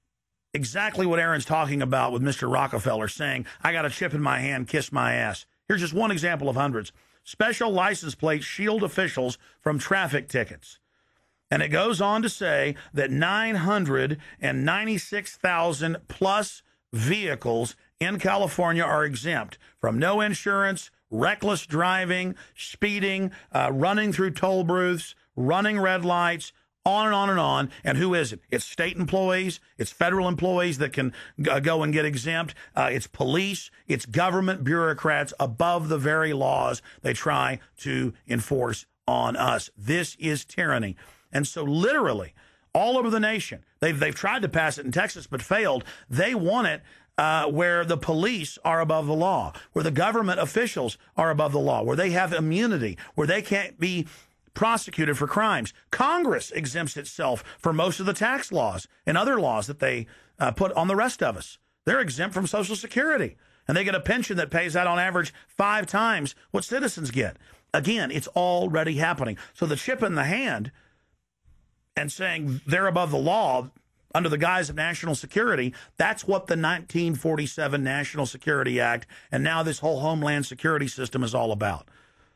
exactly what Aaron's talking about with Mister Rockefeller saying, I got a chip in my hand, kiss my ass. Here's just one example of hundreds. Special license plates shield officials from traffic tickets. And it goes on to say that nine hundred ninety-six thousand plus vehicles in California are exempt from no insurance, reckless driving, speeding, uh, running through toll booths, running red lights, on and on and on. And who is it? It's state employees. It's federal employees that can g- go and get exempt. Uh, it's police. It's government bureaucrats above the very laws they try to enforce on us. This is tyranny. And so literally all over the nation, they've, they've tried to pass it in Texas but failed. They want it uh, where the police are above the law, where the government officials are above the law, where they have immunity, where they can't be prosecuted for crimes. Congress exempts itself from most of the tax laws and other laws that they uh, put on the rest of us. They're exempt from Social Security, and they get a pension that pays out on average five times what citizens get. Again, it's already happening. So the chip in the hand and saying they're above the law under the guise of national security, that's what the nineteen forty-seven National Security Act and now this whole Homeland Security system is all about.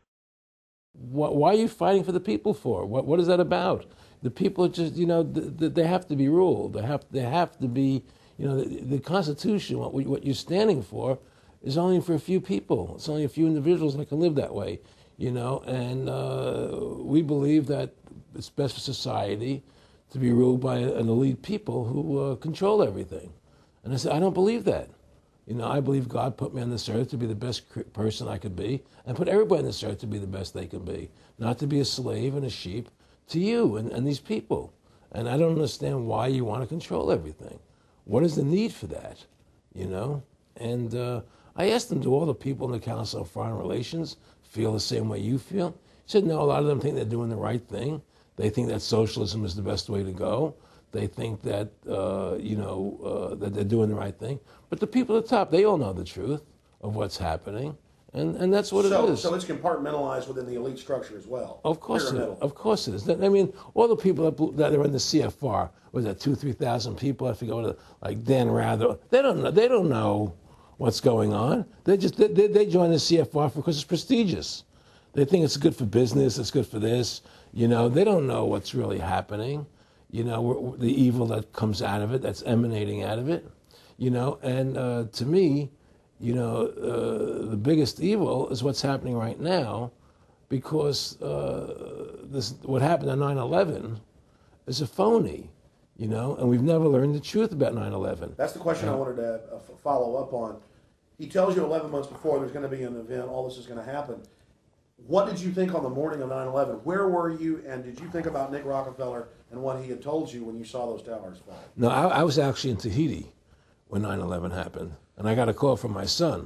What, why are you fighting for the people for? What What is that about? The people are just, you know, th- th- they have to be ruled. They have they have to be, you know, the, the Constitution, what, we, what you're standing for, is only for a few people. It's only a few individuals that can live that way, you know. And uh, we believe that it's best for society to be ruled by an elite people who uh, control everything. And I said, I don't believe that. You know, I believe God put me on this earth to be the best person I could be, and put everybody on this earth to be the best they can be, not to be a slave and a sheep to you and, and these people. And I don't understand why you want to control everything. What is the need for that, you know? And uh, I asked them, do all the people in the Council of Foreign Relations feel the same way you feel? He said, no, a lot of them think they're doing the right thing. They think that socialism is the best way to go. They think that, uh, you know, uh, that they're doing the right thing. But the people at the top, they all know the truth of what's happening. And, and that's what so, it is. So it's compartmentalized within the elite structure as well. Of course it is. Pyramidal. Of course it is. I mean, all the people that, that are in the C F R, was that two, three thousand people? I forget what it, like Dan Rather. They don't know. They don't know what's going on. They just they, they join the C F R because it's prestigious. They think it's good for business. It's good for this. You know, they don't know what's really happening. You know, the evil that comes out of it, that's emanating out of it. You know, and uh, to me, you know, uh, the biggest evil is what's happening right now, because uh, this what happened on nine eleven is a phony, you know, and we've never learned the truth about nine eleven. That's the question I wanted to uh, follow up on. He tells you eleven months before there's going to be an event, all this is going to happen. What did you think on the morning of nine eleven? Where were you, and did you think about Nick Rockefeller and what he had told you when you saw those towers fall? No, I, I was actually in Tahiti when nine eleven happened, and I got a call from my son.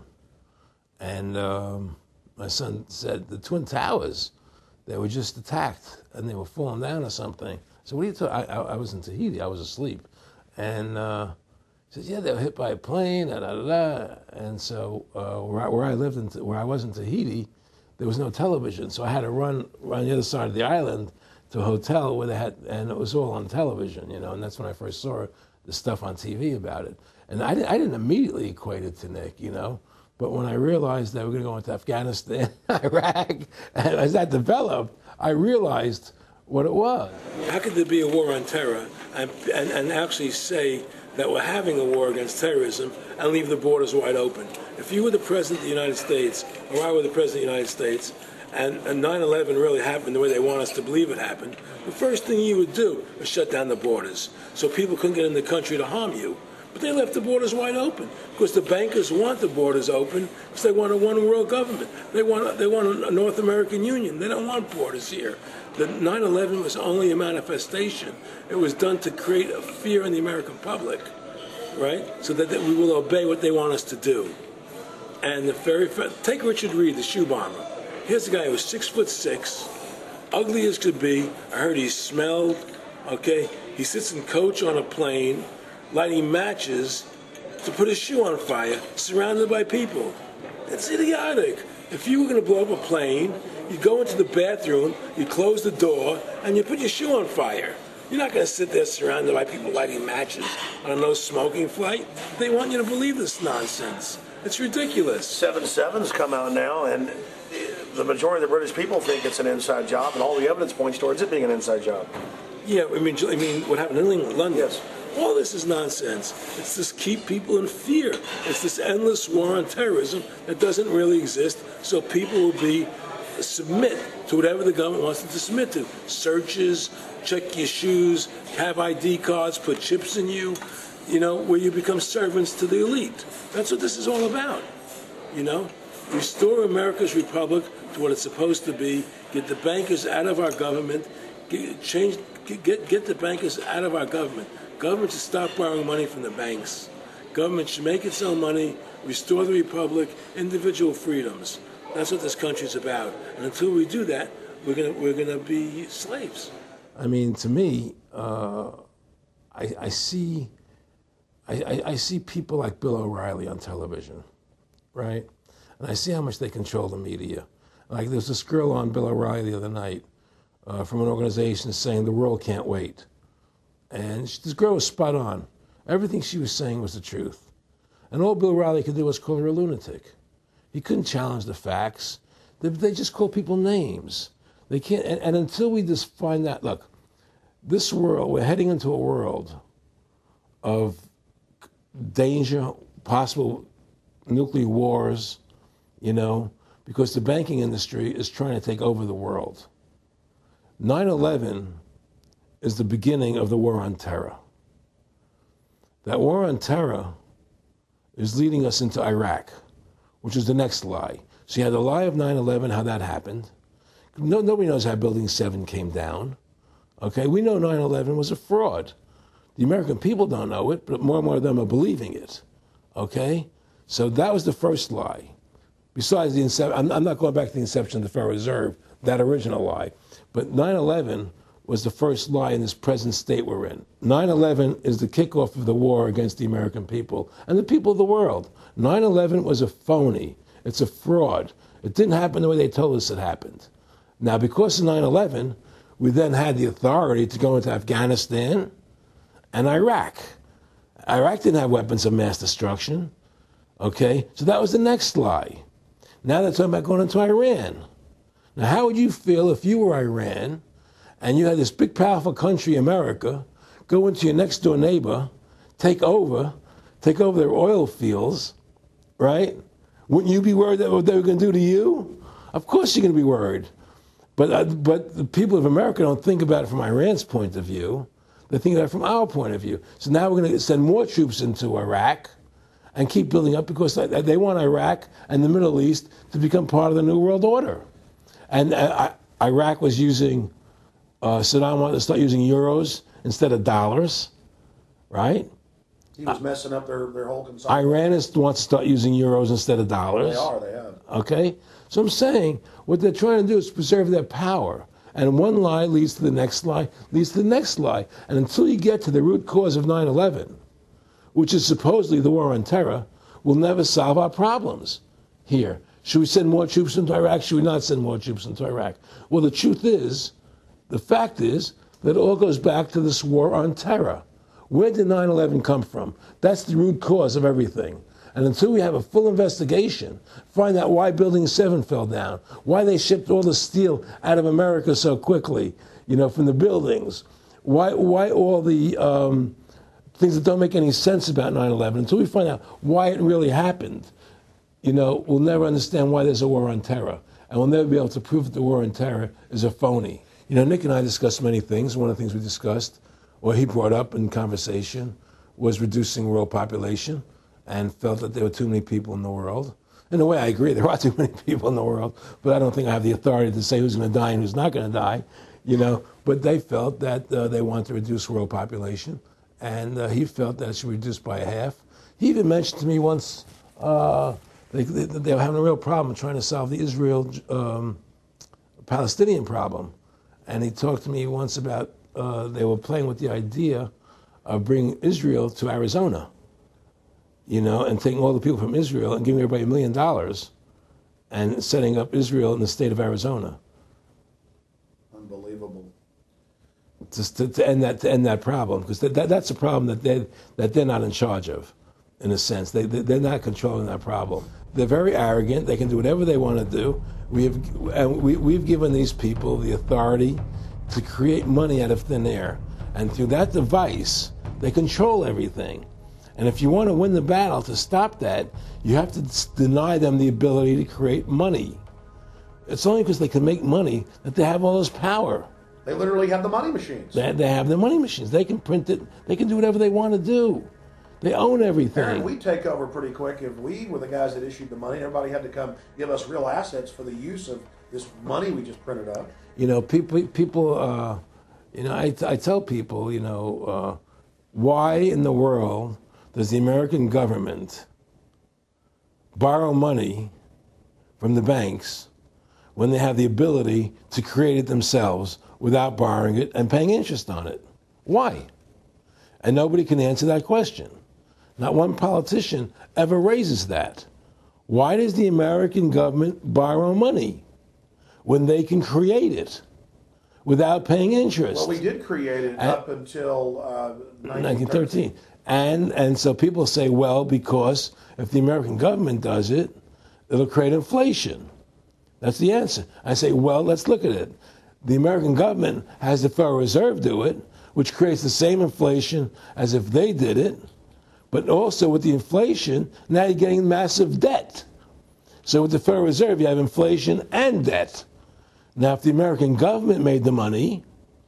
And um, my son said, the Twin Towers, they were just attacked, and they were falling down or something. So what are you talking? I, I, I was in Tahiti, I was asleep. And uh, he said, yeah, they were hit by a plane, da, da, da, da. And so uh, where, I, where I lived, in, where I was in Tahiti, there was no television, so I had to run, run the other side of the island to a hotel where they had, and it was all on television, you know, and that's when I first saw the stuff on T V about it. And I, I didn't immediately equate it to Nick, you know, but when I realized that we were going to go into Afghanistan, Iraq, and as that developed, I realized what it was. How could there be a war on terror and, and, and actually say that we're having a war against terrorism and leave the borders wide open? If you were the President of the United States, or I were the President of the United States, and, and nine eleven really happened the way they want us to believe it happened, the first thing you would do is shut down the borders so people couldn't get in the country to harm you. But they left the borders wide open because the bankers want the borders open because they want a one-world government. They want, they want a North American Union. They don't want borders here. The nine eleven was only a manifestation. It was done to create a fear in the American public, right? So that, that we will obey what they want us to do. And the very take Richard Reed, the shoe bomber. Here's a guy who was six foot six, ugly as could be. I heard he smelled. Okay, he sits in coach on a plane, lighting matches to put his shoe on fire, surrounded by people. It's idiotic. If you were going to blow up a plane, you go into the bathroom, you close the door, and you put your shoe on fire. You're not going to sit there surrounded by people lighting matches on a no-smoking flight. They want you to believe this nonsense. It's ridiculous. seven seven's come out now, and the majority of the British people think it's an inside job, and all the evidence points towards it being an inside job. Yeah, I mean, I mean, what happened in England, London? Yes. All this is nonsense. It's just keep people in fear. It's this endless war on terrorism that doesn't really exist, so people will be submit to whatever the government wants them to submit to. Searches, check your shoes, have I D cards, put chips in you, you know, where you become servants to the elite. That's what this is all about, you know? Restore America's republic to what it's supposed to be, get the bankers out of our government, get, change, get, get the bankers out of our government. Government should stop borrowing money from the banks. Government should make its own money, restore the republic, individual freedoms. That's what this country's about. And until we do that, we're gonna we're gonna be slaves. I mean, to me, uh, I, I see, I, I, I see people like Bill O'Reilly on television, right? And I see how much they control the media. Like there's this girl on Bill O'Reilly the other night uh, from an organization saying the world can't wait. And she, this girl was spot on. Everything she was saying was the truth. And all Bill O'Reilly could do was call her a lunatic. He couldn't challenge the facts. They, they just call people names. They can't, and, and until we just find that, look, this world, we're heading into a world of danger, possible nuclear wars, you know, because the banking industry is trying to take over the world. nine eleven is the beginning of the war on terror. That war on terror is leading us into Iraq, which is the next lie. So you had the lie of nine eleven, how that happened. No, nobody knows how Building seven came down. Okay, we know nine eleven was a fraud. The American people don't know it, but more and more of them are believing it. Okay, so that was the first lie. Besides the inception, I'm, I'm not going back to the inception of the Federal Reserve, that original lie. But nine eleven was the first lie in this present state we're in. nine eleven is the kickoff of the war against the American people and the people of the world. nine eleven was a phony. It's a fraud. It didn't happen the way they told us it happened. Now, because of nine eleven, we then had the authority to go into Afghanistan and Iraq. Iraq didn't have weapons of mass destruction. Okay? So that was the next lie. Now they're talking about going into Iran. Now, how would you feel if you were Iran and you had this big, powerful country, America, go into your next door neighbor, take over, take over their oil fields, right? Wouldn't you be worried that what they were going to do to you? Of course you're going to be worried. But, uh, but the people of America don't think about it from Iran's point of view. They think about it from our point of view. So now we're going to send more troops into Iraq and keep building up because they, they want Iraq and the Middle East to become part of the New World Order. And uh, Iraq was using, uh, Saddam wanted to start using euros instead of dollars, right? He was messing up their, their whole consumption. Iran is, wants to start using euros instead of dollars. They are, they have. Okay? So I'm saying what they're trying to do is preserve their power. And one lie leads to the next lie, leads to the next lie. And until you get to the root cause of nine eleven, which is supposedly the war on terror, we'll never solve our problems here. Should we send more troops into Iraq? Should we not send more troops into Iraq? Well, the truth is, The fact is that it all goes back to this war on terror. Where did nine eleven come from? That's the root cause of everything. And until we have a full investigation, find out why Building seven fell down, why they shipped all the steel out of America so quickly, you know, from the buildings, why, why all the um, things that don't make any sense about nine eleven, until we find out why it really happened, you know, we'll never understand why there's a war on terror. And we'll never be able to prove that the war on terror is a phony. You know, Nick and I discussed many things. One of the things we discussed, or he brought up in conversation, was reducing world population, and felt that there were too many people in the world. In a way, I agree, there are too many people in the world, but I don't think I have the authority to say who's going to die and who's not going to die, you know. But they felt that uh, they wanted to reduce world population, and uh, he felt that it should be reduced by half. He even mentioned to me once uh, they, they, they were having a real problem trying to solve the Israel-Palestinian um, problem. And he talked to me once about uh, they were playing with the idea of bringing Israel to Arizona, you know, and taking all the people from Israel and giving everybody a million dollars and setting up Israel in the state of Arizona. Unbelievable. Just to, to end that to end that problem, because that, that, that's a problem that they that they're not in charge of, in a sense. They, they they're not controlling that problem. They're very arrogant. They can do whatever they want to do. We have and we we've given these people the authority to create money out of thin air, and through that device, they control everything. And if you want to win the battle to stop that, you have to deny them the ability to create money. It's only because they can make money that they have all this power. They literally have the money machines. They, they have the money machines. They can print it. They can do whatever they want to do. They own everything. Aaron, we take over pretty quick. If we were the guys that issued the money, everybody had to come give us real assets for the use of this money we just printed up. You know, people, people. Uh, you know, I, I tell people, you know, uh, why in the world does the American government borrow money from the banks when they have the ability to create it themselves without borrowing it and paying interest on it? Why? And nobody can answer that question. Not one politician ever raises that. Why does the American government borrow money when they can create it without paying interest? Well, we did create it and, up until uh, nineteen thirteen. And, and so people say, well, because if the American government does it, it'll create inflation. That's the answer. I say, well, let's look at it. The American government has the Federal Reserve do it, which creates the same inflation as if they did it. But also with the inflation, now you're getting massive debt. So with the Federal Reserve, you have inflation and debt. Now, if the American government made the money,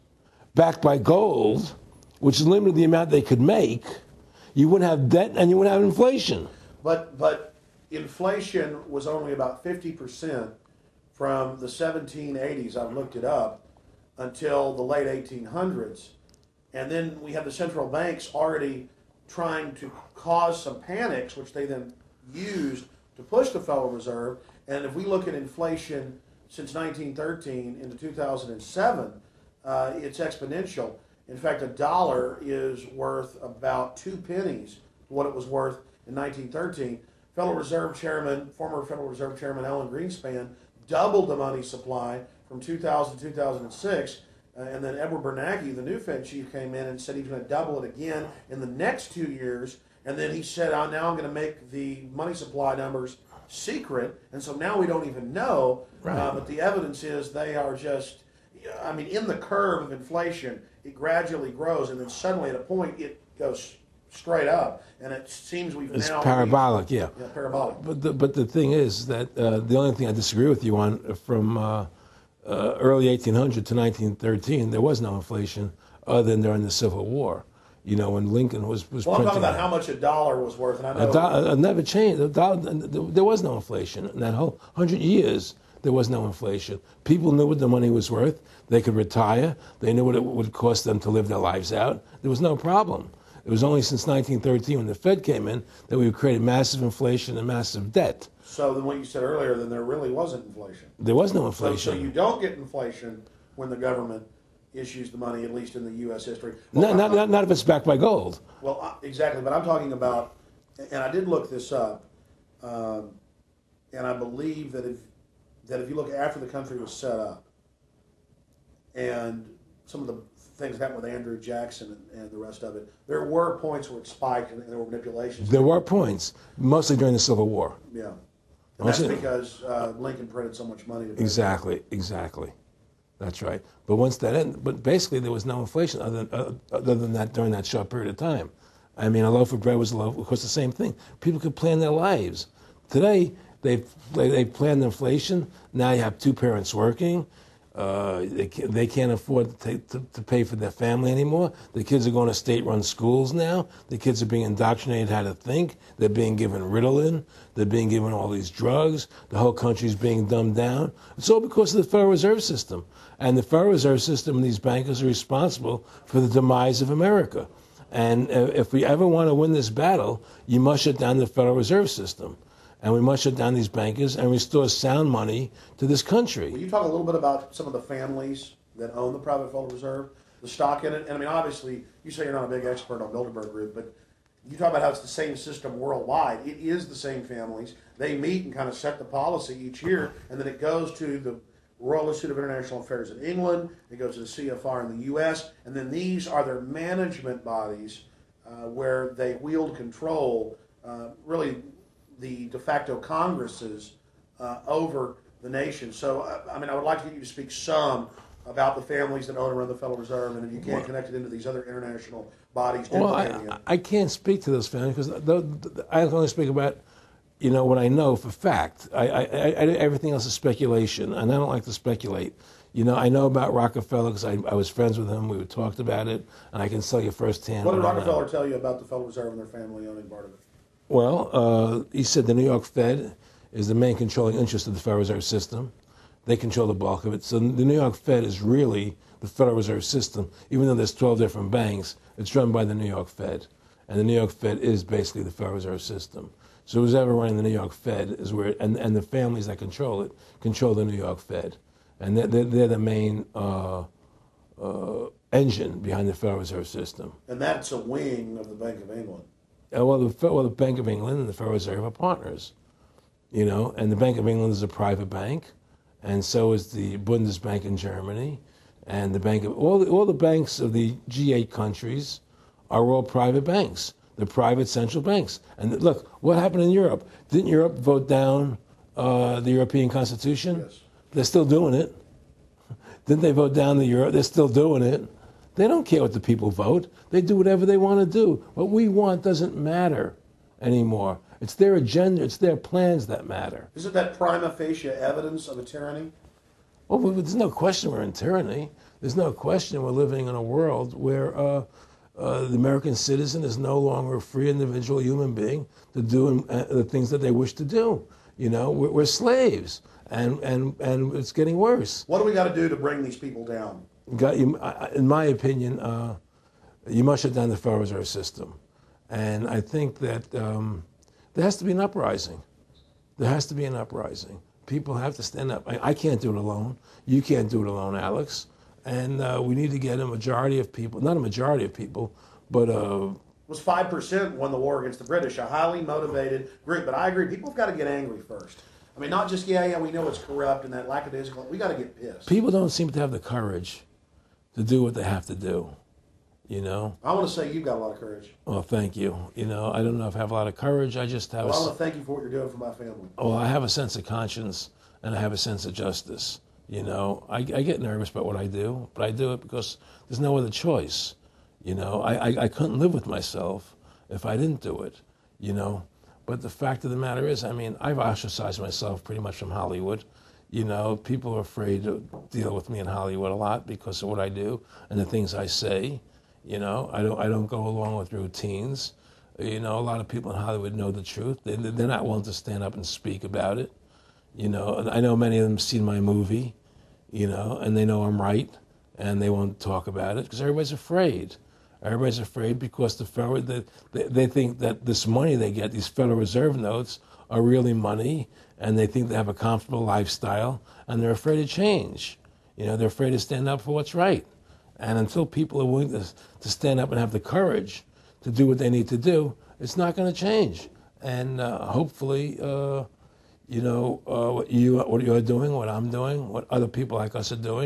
backed by gold, which limited the amount they could make, you wouldn't have debt and you wouldn't have inflation. But but inflation was only about fifty percent from the seventeen eighties, I've looked it up, until the late eighteen hundreds. And then we have the central banks already trying to cause some panics, which they then used to push the Federal Reserve. And if we look at inflation since nineteen thirteen into two thousand seven, uh, it's exponential. In fact, a dollar is worth about two pennies what it was worth in nineteen thirteen. Federal Reserve Chairman, former Federal Reserve Chairman Alan Greenspan, doubled the money supply from two thousand to two thousand six. Uh, and then Edward Bernanke, the new Fed chief, came in and said he was going to double it again in the next two years. And then he said, oh, now I'm going to make the money supply numbers secret. And so now we don't even know. Right. Uh, but the evidence is they are just, I mean, in the curve of inflation, it gradually grows. And then suddenly at a point, it goes straight up. And it seems we've It's now... parabolic, yeah. Yeah, parabolic. But the, but the thing is that uh, the only thing I disagree with you on from uh, uh, early eighteen hundred to nineteen thirteen, there was no inflation other than during the Civil War. You know, when Lincoln was, was Well, I'm talking printing about how much a dollar was worth. And I know a dollar, it never changed. A dollar, there was no inflation. In that whole hundred years, there was no inflation. People knew what the money was worth. They could retire. They knew what it would cost them to live their lives out. There was no problem. It was only since nineteen thirteen, when the Fed came in, that we created massive inflation and massive debt. So then what you said earlier, then there really wasn't inflation. There was no So, inflation. so you don't get inflation when the government issues the money, at least in the U S history. No, Well, not, I- not, not if it's backed by gold. Well, uh, exactly, but I'm talking about, and I did look this up, um, and I believe that if that if you look after the country was set up, and some of the things that happened with Andrew Jackson and, and the rest of it, there were points where it spiked and there were manipulations. There were points, mostly during the Civil War. Yeah. And that's Mostly- because uh, Lincoln printed so much money. To pay. Exactly, exactly. That's right. But once that ended, but basically there was no inflation other than, uh, other than that during that short period of time. I mean, a loaf of bread was a loaf. Of course, the same thing. People could plan their lives. Today, they they, they plan inflation. Now you have two parents working. Uh, they can't, they can't afford to, take, to to pay for their family anymore. The kids are going to state-run schools now. The kids are being indoctrinated how to think. They're being given Ritalin. They're being given all these drugs. The whole country's being dumbed down. It's all because of the Federal Reserve System. And the Federal Reserve System and these bankers are responsible for the demise of America. And uh, if we ever want to win this battle, you must shut down the Federal Reserve System. And we must shut down these bankers and restore sound money to this country. Will you talk a little bit about some of the families that own the private Federal Reserve, the stock in it? And I mean, obviously, you say you're not a big expert on Bilderberg Group, but you talk about how it's the same system worldwide. It is the same families. They meet and kind of set the policy each year, and then it goes to the Royal Institute of International Affairs in England, it goes to the C F R in the U S, and then these are their management bodies uh, where they wield control, uh, really the de facto Congresses uh, over the nation. So, uh, I mean, I would like to get you to speak some about the families that own and run the Federal Reserve, and if you can, connect it into these other international bodies. Well, duplicating I, it. I can't speak to those families because I can only speak about, you know, what I know for fact. I, I, I, everything else is speculation, and I don't like to speculate. You know, I know about Rockefeller because I, I was friends with him. We talked about it, and I can tell you firsthand. What did I know. Rockefeller tell you about the Federal Reserve and their family owning part of it? Well, uh, he said the New York Fed is the main controlling interest of the Federal Reserve System. They control the bulk of it. So the New York Fed is really the Federal Reserve System. Even though there's twelve different banks, it's run by the New York Fed. And the New York Fed is basically the Federal Reserve System. So who's ever running the New York Fed is where, and, and the families that control it, control the New York Fed. And they're, they're, they're the main uh, uh, engine behind the Federal Reserve System. And that's a wing of the Bank of England. Uh, Well, the, Fe- well, the Bank of England and the Federal Reserve are partners, you know, and the Bank of England is a private bank, and so is the Bundesbank in Germany, and the Bank of all the, all the banks of the G eight countries are all private banks. They're private central banks. And look, what happened in Europe? Didn't Europe vote down uh, the European Constitution? Yes. They're still doing it. Didn't they vote down the Euro? They're still doing it. They don't care what the people vote. They do whatever they want to do. What we want doesn't matter anymore. It's their agenda, it's their plans that matter. Isn't that prima facie evidence of a tyranny? Well, we- there's no question we're in tyranny. There's no question we're living in a world where uh, uh, the American citizen is no longer a free individual human being to do uh, the things that they wish to do. You know, we're, we're slaves, and, and, and it's getting worse. What do we got to do to bring these people down? Got you, I- in my opinion, uh, you must shut down the Federal Reserve System. And I think that um, there has to be an uprising. There has to be an uprising. People have to stand up. I, I can't do it alone. You can't do it alone, Alex. And uh, we need to get a majority of people, not a majority of people, but uh, Was five percent won the war against the British, a highly motivated group. But I agree, people have got to get angry first. I mean, not just, yeah, yeah, we know it's corrupt and that lackadaisical. We got to get pissed. people don't seem to have the courage to do what they have to do, you know? I want to say you've got a lot of courage. Well, thank you. You know, I don't know if I have a lot of courage. I just have Well, I a... want to thank you for what you're doing for my family. Well, I have a sense of conscience and I have a sense of justice. You know, I, I get nervous about what I do, but I do it because there's no other choice. You know, I, I, I couldn't live with myself if I didn't do it, you know. But the fact of the matter is, I mean, I've ostracized myself pretty much from Hollywood. You know, people are afraid to deal with me in Hollywood a lot because of what I do and the things I say. You know, I don't I don't go along with routines. You know, a lot of people in Hollywood know the truth. They, they're not willing to stand up and speak about it. You know, and I know many of them have seen my movie, you know, and they know I'm right, and they won't talk about it because everybody's afraid. Everybody's afraid because the federal, the, they, they think that this money they get, these Federal Reserve notes, are really money, and they think they have a comfortable lifestyle, and they're afraid to change. You know, they're afraid to stand up for what's right. And until people are willing to, to stand up and have the courage to do what they need to do, it's not going to change. And uh, hopefully, uh, you know, uh, what you what you're doing, what I'm doing, what other people like us are doing,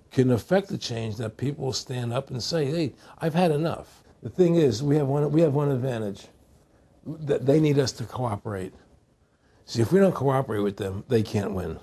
can affect the change, that people will stand up and say, hey, I've had enough. The thing is, we have one, we have one advantage. That they need us to cooperate. See, if we don't cooperate with them, they can't win.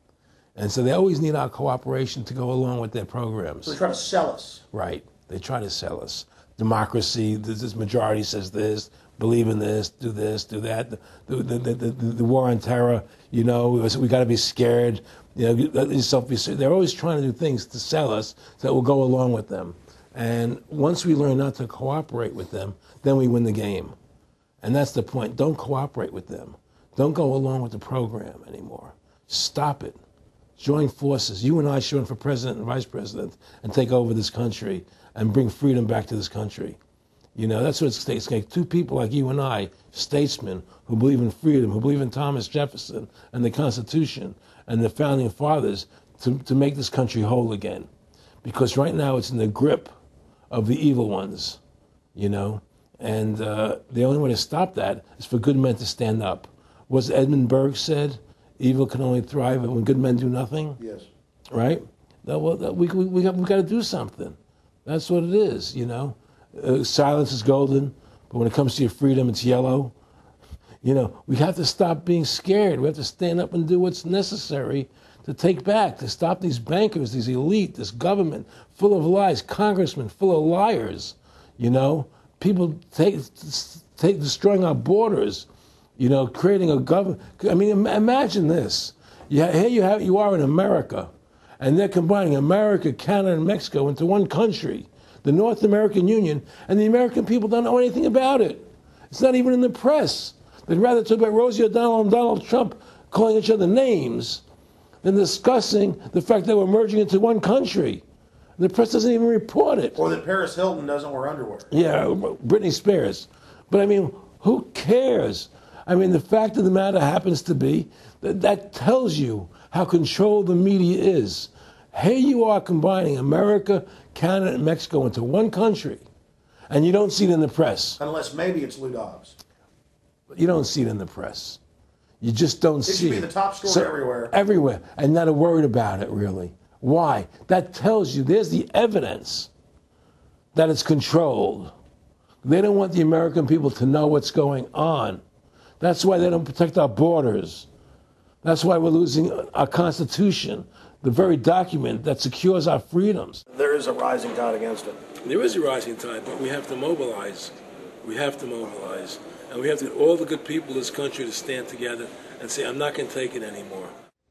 And so they always need our cooperation to go along with their programs. So they try to sell us. Right. They try to sell us. Democracy, this, this majority says this, believe in this, do this, do that. The, the, the, the, the war on terror, you know, we got to be scared. You know, they're always trying to do things to sell us so that we'll go along with them. And once we learn not to cooperate with them, then we win the game. And that's the point. Don't cooperate with them. Don't go along with the program anymore. Stop it. Join forces. You and I should run for president and vice president and take over this country and bring freedom back to this country. You know, that's what it takes. It's two people like you and I, statesmen, who believe in freedom, who believe in Thomas Jefferson and the Constitution and the founding fathers to, to make this country whole again. Because right now it's in the grip of the evil ones, you know. And uh, the only way to stop that is for good men to stand up. What's Edmund Burke said? Evil can only thrive when good men do nothing. Yes. Right? That, well, that, we we we got, we got to do something. That's what it is, you know. Uh, silence is golden, but when it comes to your freedom, it's yellow. You know, we have to stop being scared. We have to stand up and do what's necessary to take back, to stop these bankers, these elite, this government full of lies, congressmen full of liars, you know. People take, take destroying our borders, you know, creating a government. I mean, imagine this. You ha- here you have you are in America, and they're combining America, Canada, and Mexico into one country, the North American Union, and the American people don't know anything about it. It's not even in the press. They'd rather talk about Rosie O'Donnell and Donald Trump calling each other names than discussing the fact that we're merging into one country. The press doesn't even report it. Or that Paris Hilton doesn't wear underwear. Yeah, Britney Spears. But I mean, who cares? I mean, the fact of the matter happens to be that that tells you how controlled the media is. Here you are combining America, Canada, and Mexico into one country, and you don't see it in the press. Unless maybe it's Lou Dobbs. You don't see it in the press. You just don't It see should be it. the top story So- everywhere. Everywhere, and not a word about it, really. Why? That tells you there's the evidence that it's controlled. They don't want the American people to know what's going on. That's why they don't protect our borders. That's why we're losing our Constitution, the very document that secures our freedoms. There is a rising tide against it. There is a rising tide, but we have to mobilize. We have to mobilize. And we have to get all the good people in this country to stand together and say, I'm not going to take it anymore.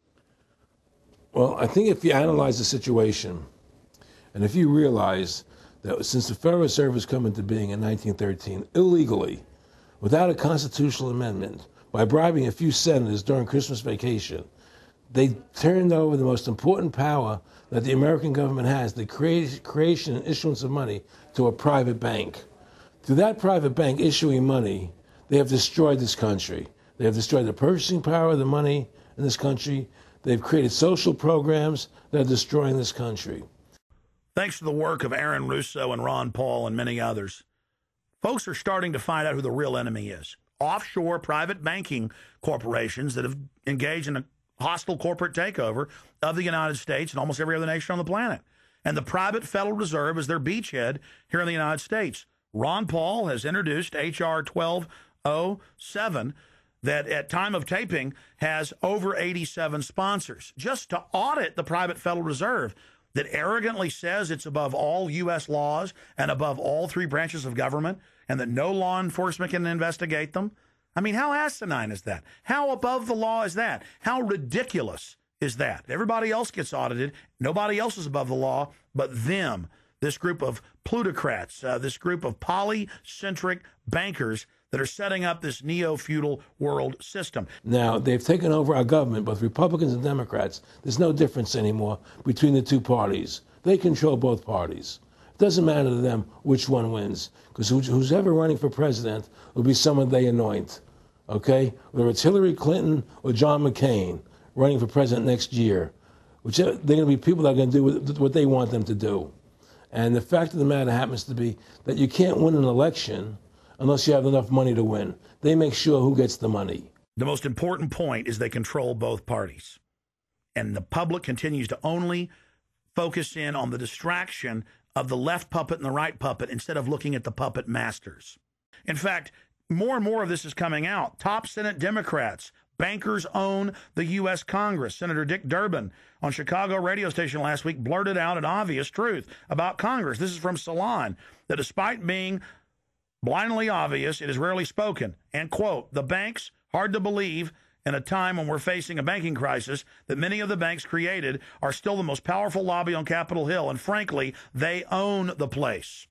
Well, I think if you analyze the situation, and if you realize that since the Federal Reserve has come into being in nineteen thirteen, illegally, without a constitutional amendment, by bribing a few senators during Christmas vacation, they turned over the most important power that the American government has, the create, creation and issuance of money, to a private bank. Through that private bank issuing money, they have destroyed this country. They have destroyed the purchasing power of the money in this country. They've created social programs that are destroying this country. Thanks to the work of Aaron Russo and Ron Paul and many others, folks are starting to find out who the real enemy is. Offshore private banking corporations that have engaged in a hostile corporate takeover of the United States and almost every other nation on the planet. And the private Federal Reserve is their beachhead here in the United States. Ron Paul has introduced H R twelve oh seven that at time of taping has over eighty-seven sponsors, just to audit the private Federal Reserve that arrogantly says it's above all U S laws and above all three branches of government and that no law enforcement can investigate them. I mean, how asinine is that? How above the law is that? How ridiculous is that? Everybody else gets audited. Nobody else is above the law but them, this group of plutocrats, uh, this group of polycentric bankers that are setting up this neo-feudal world system. Now, they've taken over our government, both Republicans and Democrats. There's no difference anymore between the two parties. They control both parties. It doesn't matter to them which one wins, because who's ever running for president will be someone they anoint, okay? Whether it's Hillary Clinton or John McCain running for president next year, which they're going to be people that are going to do what they want them to do. And the fact of the matter happens to be that you can't win an election unless you have enough money to win. They make sure who gets the money. The most important point is they control both parties. And the public continues to only focus in on the distraction of the left puppet and the right puppet instead of looking at the puppet masters. In fact, more and more of this is coming out. Top Senate Democrats, bankers own the U S Congress. Senator Dick Durbin on Chicago radio station last week blurted out an obvious truth about Congress. This is from Salon, that despite being blindly obvious, it is rarely spoken. And, quote, the banks, hard to believe in a time when we're facing a banking crisis, that many of the banks created are still the most powerful lobby on Capitol Hill. And frankly, they own the place.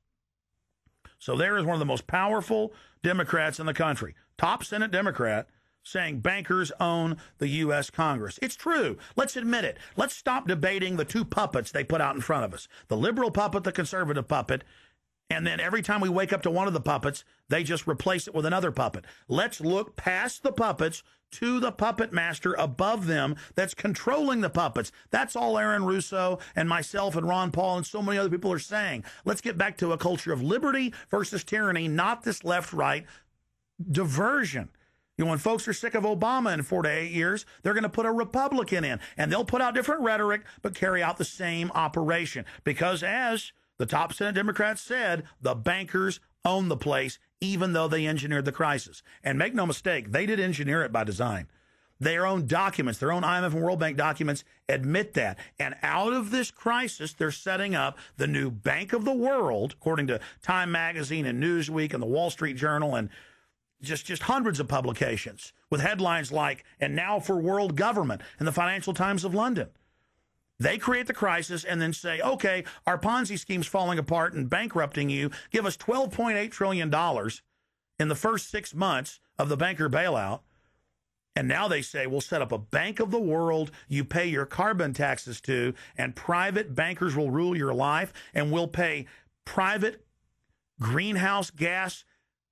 So there is one of the most powerful Democrats in the country, top Senate Democrat, saying bankers own the U S Congress. It's true. Let's admit it. Let's stop debating the two puppets they put out in front of us, the liberal puppet, the conservative puppet. And then every time we wake up to one of the puppets, they just replace it with another puppet. Let's look past the puppets to the puppet master above them that's controlling the puppets. That's all Aaron Russo and myself and Ron Paul and so many other people are saying. Let's get back to a culture of liberty versus tyranny, not this left-right diversion. You know, when folks are sick of Obama in four to eight years, they're going to put a Republican in, and they'll put out different rhetoric, but carry out the same operation. Because as the top Senate Democrats said, the bankers own the place, even though they engineered the crisis. And make no mistake, they did engineer it by design. Their own documents, their own I M F and World Bank documents admit that. And out of this crisis, they're setting up the new Bank of the World, according to Time Magazine and Newsweek and the Wall Street Journal and just, just hundreds of publications with headlines like, and now for world government, and the Financial Times of London. They create the crisis and then say, okay, our Ponzi scheme's falling apart and bankrupting you. Give us twelve point eight trillion dollars in the first six months of the banker bailout. And now they say, we'll set up a Bank of the World you pay your carbon taxes to, and private bankers will rule your life, and we'll pay private greenhouse gas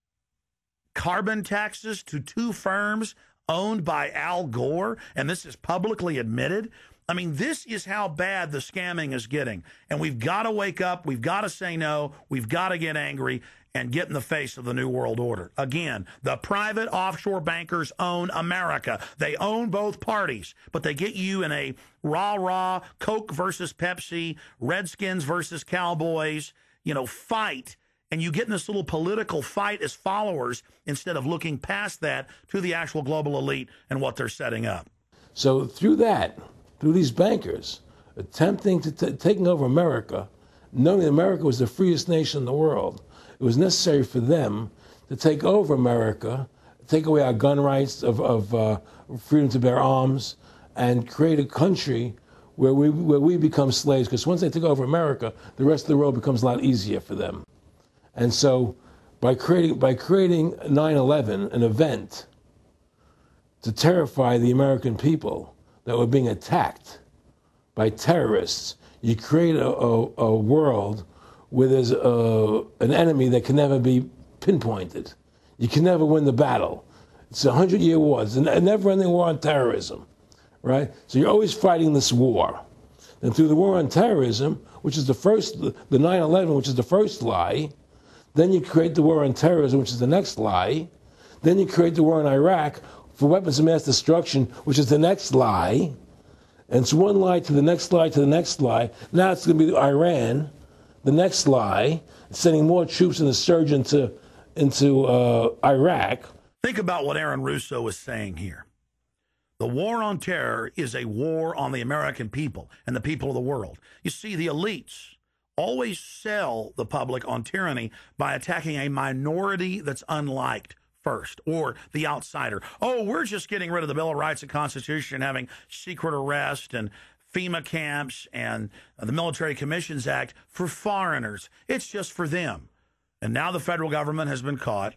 carbon taxes to two firms owned by Al Gore, and this is publicly admitted. I mean, this is how bad the scamming is getting. And we've got to wake up. We've got to say no. We've got to get angry and get in the face of the New World Order. Again, the private offshore bankers own America. They own both parties, but they get you in a rah-rah, Coke versus Pepsi, Redskins versus Cowboys, you know, fight. And you get in this little political fight as followers instead of looking past that to the actual global elite and what they're setting up. So through that, through these bankers attempting to t- taking over America, knowing that America was the freest nation in the world, it was necessary for them to take over America, take away our gun rights of, of uh, freedom to bear arms, and create a country where we where we become slaves. Because once they take over America, the rest of the world becomes a lot easier for them. And so, by creating by creating nine eleven, an event to terrify the American people that were being attacked by terrorists, you create a, a, a world where there's a, an enemy that can never be pinpointed. You can never win the battle. It's a hundred-year war. It's a never-ending war on terrorism, right? So you're always fighting this war. And through the war on terrorism, which is the first, the nine eleven, which is the first lie, then you create the war on terrorism, which is the next lie. Then you create the war in Iraq for weapons of mass destruction, which is the next lie. And it's one lie to the next lie to the next lie. Now it's going to be Iran, the next lie, sending more troops and a surge into, into uh, Iraq. Think about what Aaron Russo is saying here. The war on terror is a war on the American people and the people of the world. You see, the elites always sell the public on tyranny by attacking a minority that's unliked first, or the outsider. Oh, we're just getting rid of the Bill of Rights and Constitution, having secret arrest and FEMA camps and the Military Commissions Act for foreigners. It's just for them. And now the federal government has been caught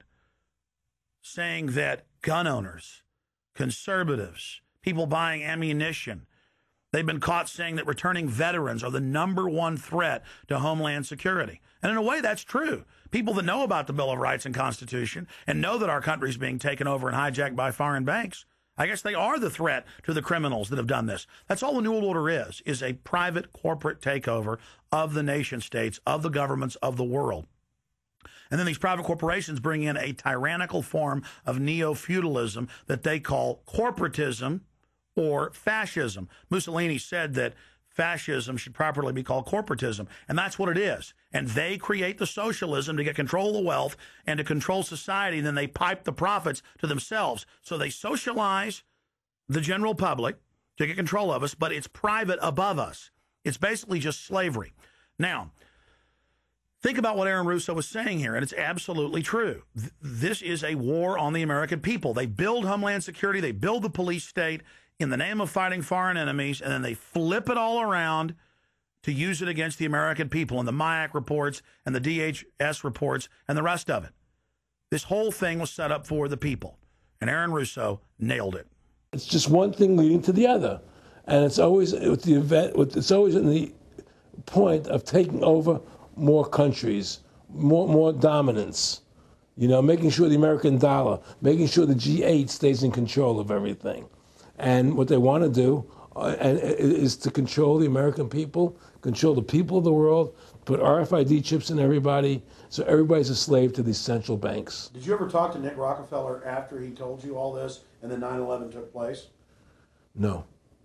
saying that gun owners, conservatives, people buying ammunition, they've been caught saying that returning veterans are the number one threat to Homeland Security. And in a way, that's true. People that know about the Bill of Rights and Constitution and know that our country is being taken over and hijacked by foreign banks, I guess they are the threat to the criminals that have done this. That's all the New World Order is, is a private corporate takeover of the nation states, of the governments of the world. And then these private corporations bring in a tyrannical form of neo-feudalism that they call corporatism or fascism. Mussolini said that fascism should properly be called corporatism. And that's what it is. And they create the socialism to get control of the wealth and to control society. And then they pipe the profits to themselves. So they socialize the general public to get control of us, but it's private above us. It's basically just slavery. Now, think about what Aaron Russo was saying here, and it's absolutely true. Th- this is a war on the American people. They build Homeland Security, they build the police state in the name of fighting foreign enemies, and then they flip it all around to use it against the American people and the M I A C reports and the D H S reports and the rest of it. This whole thing was set up for the people, and Aaron Russo nailed it. It's just one thing leading to the other, and it's always with the event. It's always in the point of taking over more countries, more more dominance. You know, making sure the American dollar, making sure the G eight stays in control of everything. And what they want to do uh, and, is to control the American people, control the people of the world, put R F I D chips in everybody, so everybody's a slave to these central banks. Did you ever talk to Nick Rockefeller after he told you all this and then nine eleven took place? No.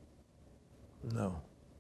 No.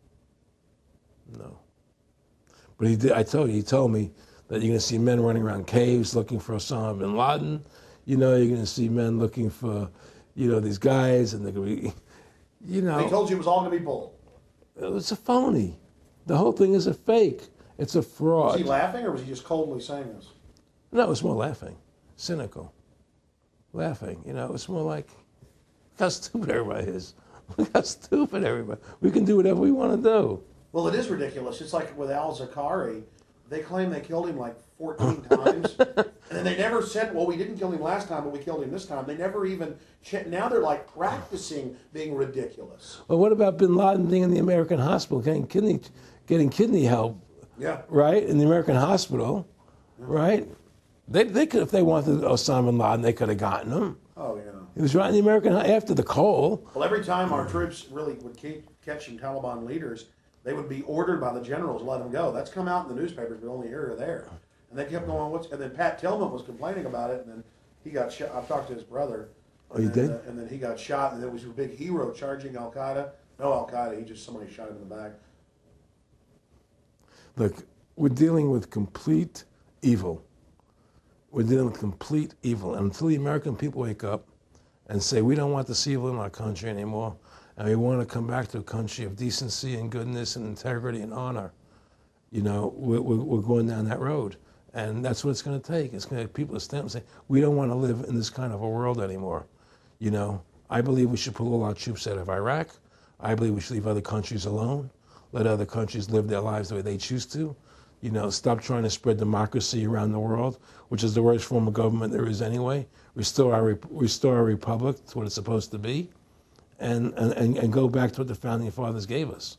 No. But he did, I told you, he told me that you're going to see men running around caves looking for Osama bin Laden. You know, you're going to see men looking for, you know, these guys, and they're going to be, you know. He told you it was all going to be bull. It's a phony. The whole thing is a fake. It's a fraud. Was he laughing, or was he just coldly saying this? No, it was more laughing. Cynical. Laughing. You know, it's more like, look how stupid everybody is. Look how stupid everybody. We can do whatever we want to do. Well, it is ridiculous. It's like with Al Zakari. They claim they killed him like fourteen times. And then they never said, well, we didn't kill him last time, but we killed him this time. They never even, ch- now they're like practicing being ridiculous. Well, what about bin Laden being in the American hospital, getting kidney, getting kidney help? Yeah. Right? In the American hospital, yeah. Right? They, they could, if they wanted Osama bin Laden, they could have gotten him. Oh, yeah. He was right in the American, after the Cole. Well, every time our troops really would keep catching Taliban leaders, they would be ordered by the generals to let them go. That's come out in the newspapers, but only here or there. And they kept going, what's, and then Pat Tillman was complaining about it, and then he got shot. I've talked to his brother. Oh, you then, did? Uh, and then he got shot, and there was a big hero charging Al-Qaeda. No Al-Qaeda, he just, somebody shot him in the back. Look, we're dealing with complete evil. We're dealing with complete evil. And until the American people wake up and say, we don't want this evil in our country anymore, and we want to come back to a country of decency and goodness and integrity and honor, you know, we're, we're going down that road. And that's what it's going to take. It's going to take people to stand up and say, we don't want to live in this kind of a world anymore. You know, I believe we should pull all our troops out of Iraq. I believe we should leave other countries alone, let other countries live their lives the way they choose to. You know, stop trying to spread democracy around the world, which is the worst form of government there is anyway. Restore our, restore our republic to what it's supposed to be, and, and, and go back to what the Founding Fathers gave us,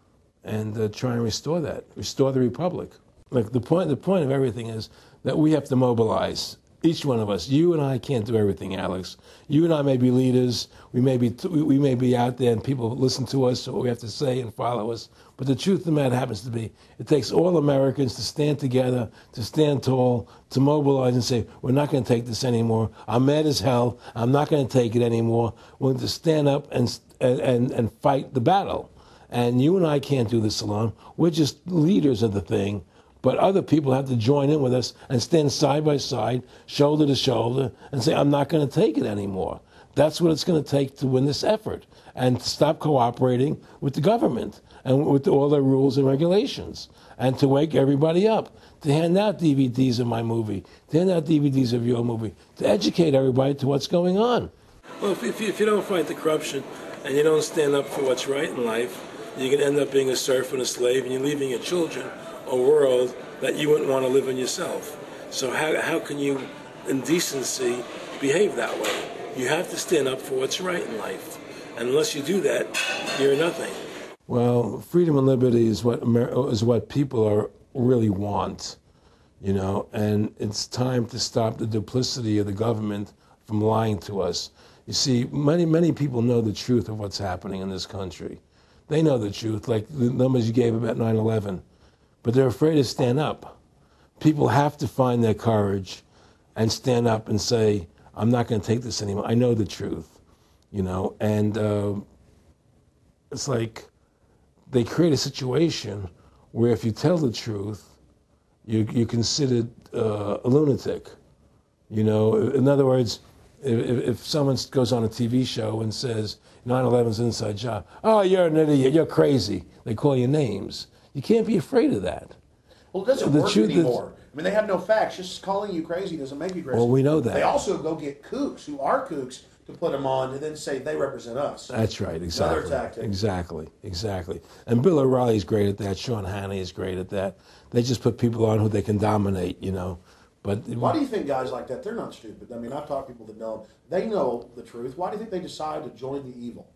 and uh, try and restore that, restore the republic. Like the point, the point of everything is that we have to mobilize. Each one of us. You and I can't do everything, Alex. You and I may be leaders. We may be we may be out there, and people listen to us, what we have to say, and follow us. But the truth of the matter happens to be, it takes all Americans to stand together, to stand tall, to mobilize and say, we're not going to take this anymore. I'm mad as hell. I'm not going to take it anymore. We're going to stand up and and and fight the battle. And you and I can't do this alone. We're just leaders of the thing. But other people have to join in with us and stand side by side, shoulder to shoulder, and say, I'm not going to take it anymore. That's what it's going to take to win this effort, and to stop cooperating with the government and with all their rules and regulations, and to wake everybody up, to hand out D V Ds of my movie, to hand out D V Ds of your movie, to educate everybody to what's going on. Well, if, if, you, if you don't fight the corruption and you don't stand up for what's right in life, you're going to end up being a serf and a slave, and you're leaving your children a world that you wouldn't want to live in yourself. So how how can you, in decency, behave that way? You have to stand up for what's right in life. And unless you do that, you're nothing. Well, freedom and liberty is what Amer- is what people are really want, you know, and it's time to stop the duplicity of the government from lying to us. You see, many, many people know the truth of what's happening in this country. They know the truth, like the numbers you gave about nine eleven. But they're afraid to stand up. People have to find their courage and stand up and say, I'm not going to take this anymore. I know the truth, you know. And uh, it's like they create a situation where if you tell the truth, you, you're considered uh, a lunatic. You know, in other words, if, if someone goes on a T V show and says nine eleven's an inside job, oh, you're an idiot, you're crazy. They call you names. You can't be afraid of that. Well, it doesn't The work truth is- anymore. I mean, they have no facts. Just calling you crazy doesn't make you crazy. Well, we know that. They also go get kooks who are kooks to put them on and then say they represent us. That's right, exactly. Another tactic. Exactly, exactly. And Bill O'Reilly's great at that. Sean Hannity is great at that. They just put people on who they can dominate, you know. But Why do you think guys like that, they're not stupid? I mean, I've talked to people that know, they know the truth. Why do you think they decide to join the evil?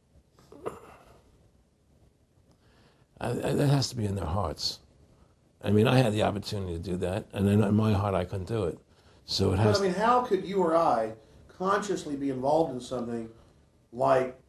I, I, that has to be in their hearts. I mean, I had the opportunity to do that, and then in my heart, I couldn't do it. So it But has. I mean, how could you or I consciously be involved in something like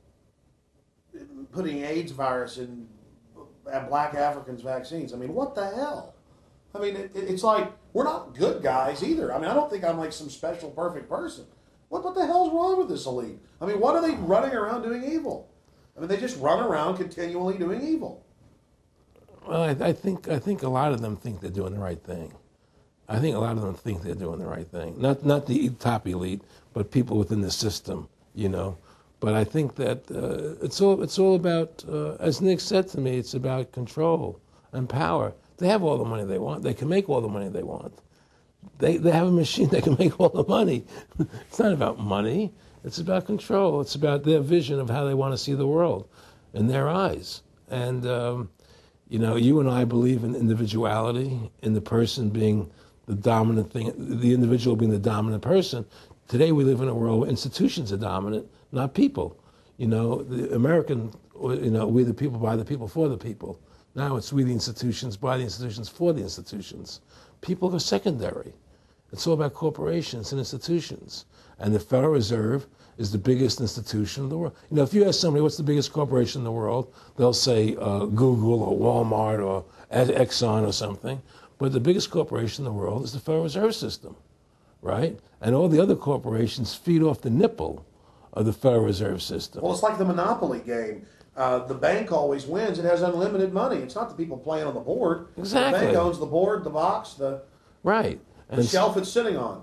putting AIDS virus in black Africans' vaccines? I mean, what the hell? I mean, it, it, it's like, we're not good guys either. I mean, I don't think I'm like some special, perfect person. What, what the hell's wrong with this elite? I mean, what are they running around doing evil? I mean, they just run around continually doing evil. Well, I, I think I think a lot of them think they're doing the right thing. I think a lot of them think they're doing the right thing. Not not the top elite, but people within the system, you know. But I think that uh, it's all it's all about, uh, as Nick said to me, it's about control and power. They have all the money they want. They can make all the money they want. They they have a machine that can make all the money. It's not about money. It's about control. It's about their vision of how they want to see the world in their eyes. And um, you know, you and I believe in individuality, in the person being the dominant thing, the individual being the dominant person. Today we live in a world where institutions are dominant, not people. You know, the American, you know, we the people, by the people, for the people. Now it's we the institutions, by the institutions, for the institutions. People are secondary. It's all about corporations and institutions. And the Federal Reserve is the biggest institution in the world. You know, if you ask somebody what's the biggest corporation in the world, they'll say uh, Google or Walmart or Exxon or something. But the biggest corporation in the world is the Federal Reserve System, right? And all the other corporations feed off the nipple of the Federal Reserve System. Well, it's like the Monopoly game. Uh, the bank always wins. It has unlimited money. It's not the people playing on the board. Exactly. The bank owns the board, the box, the, Right. the And shelf it's sitting on.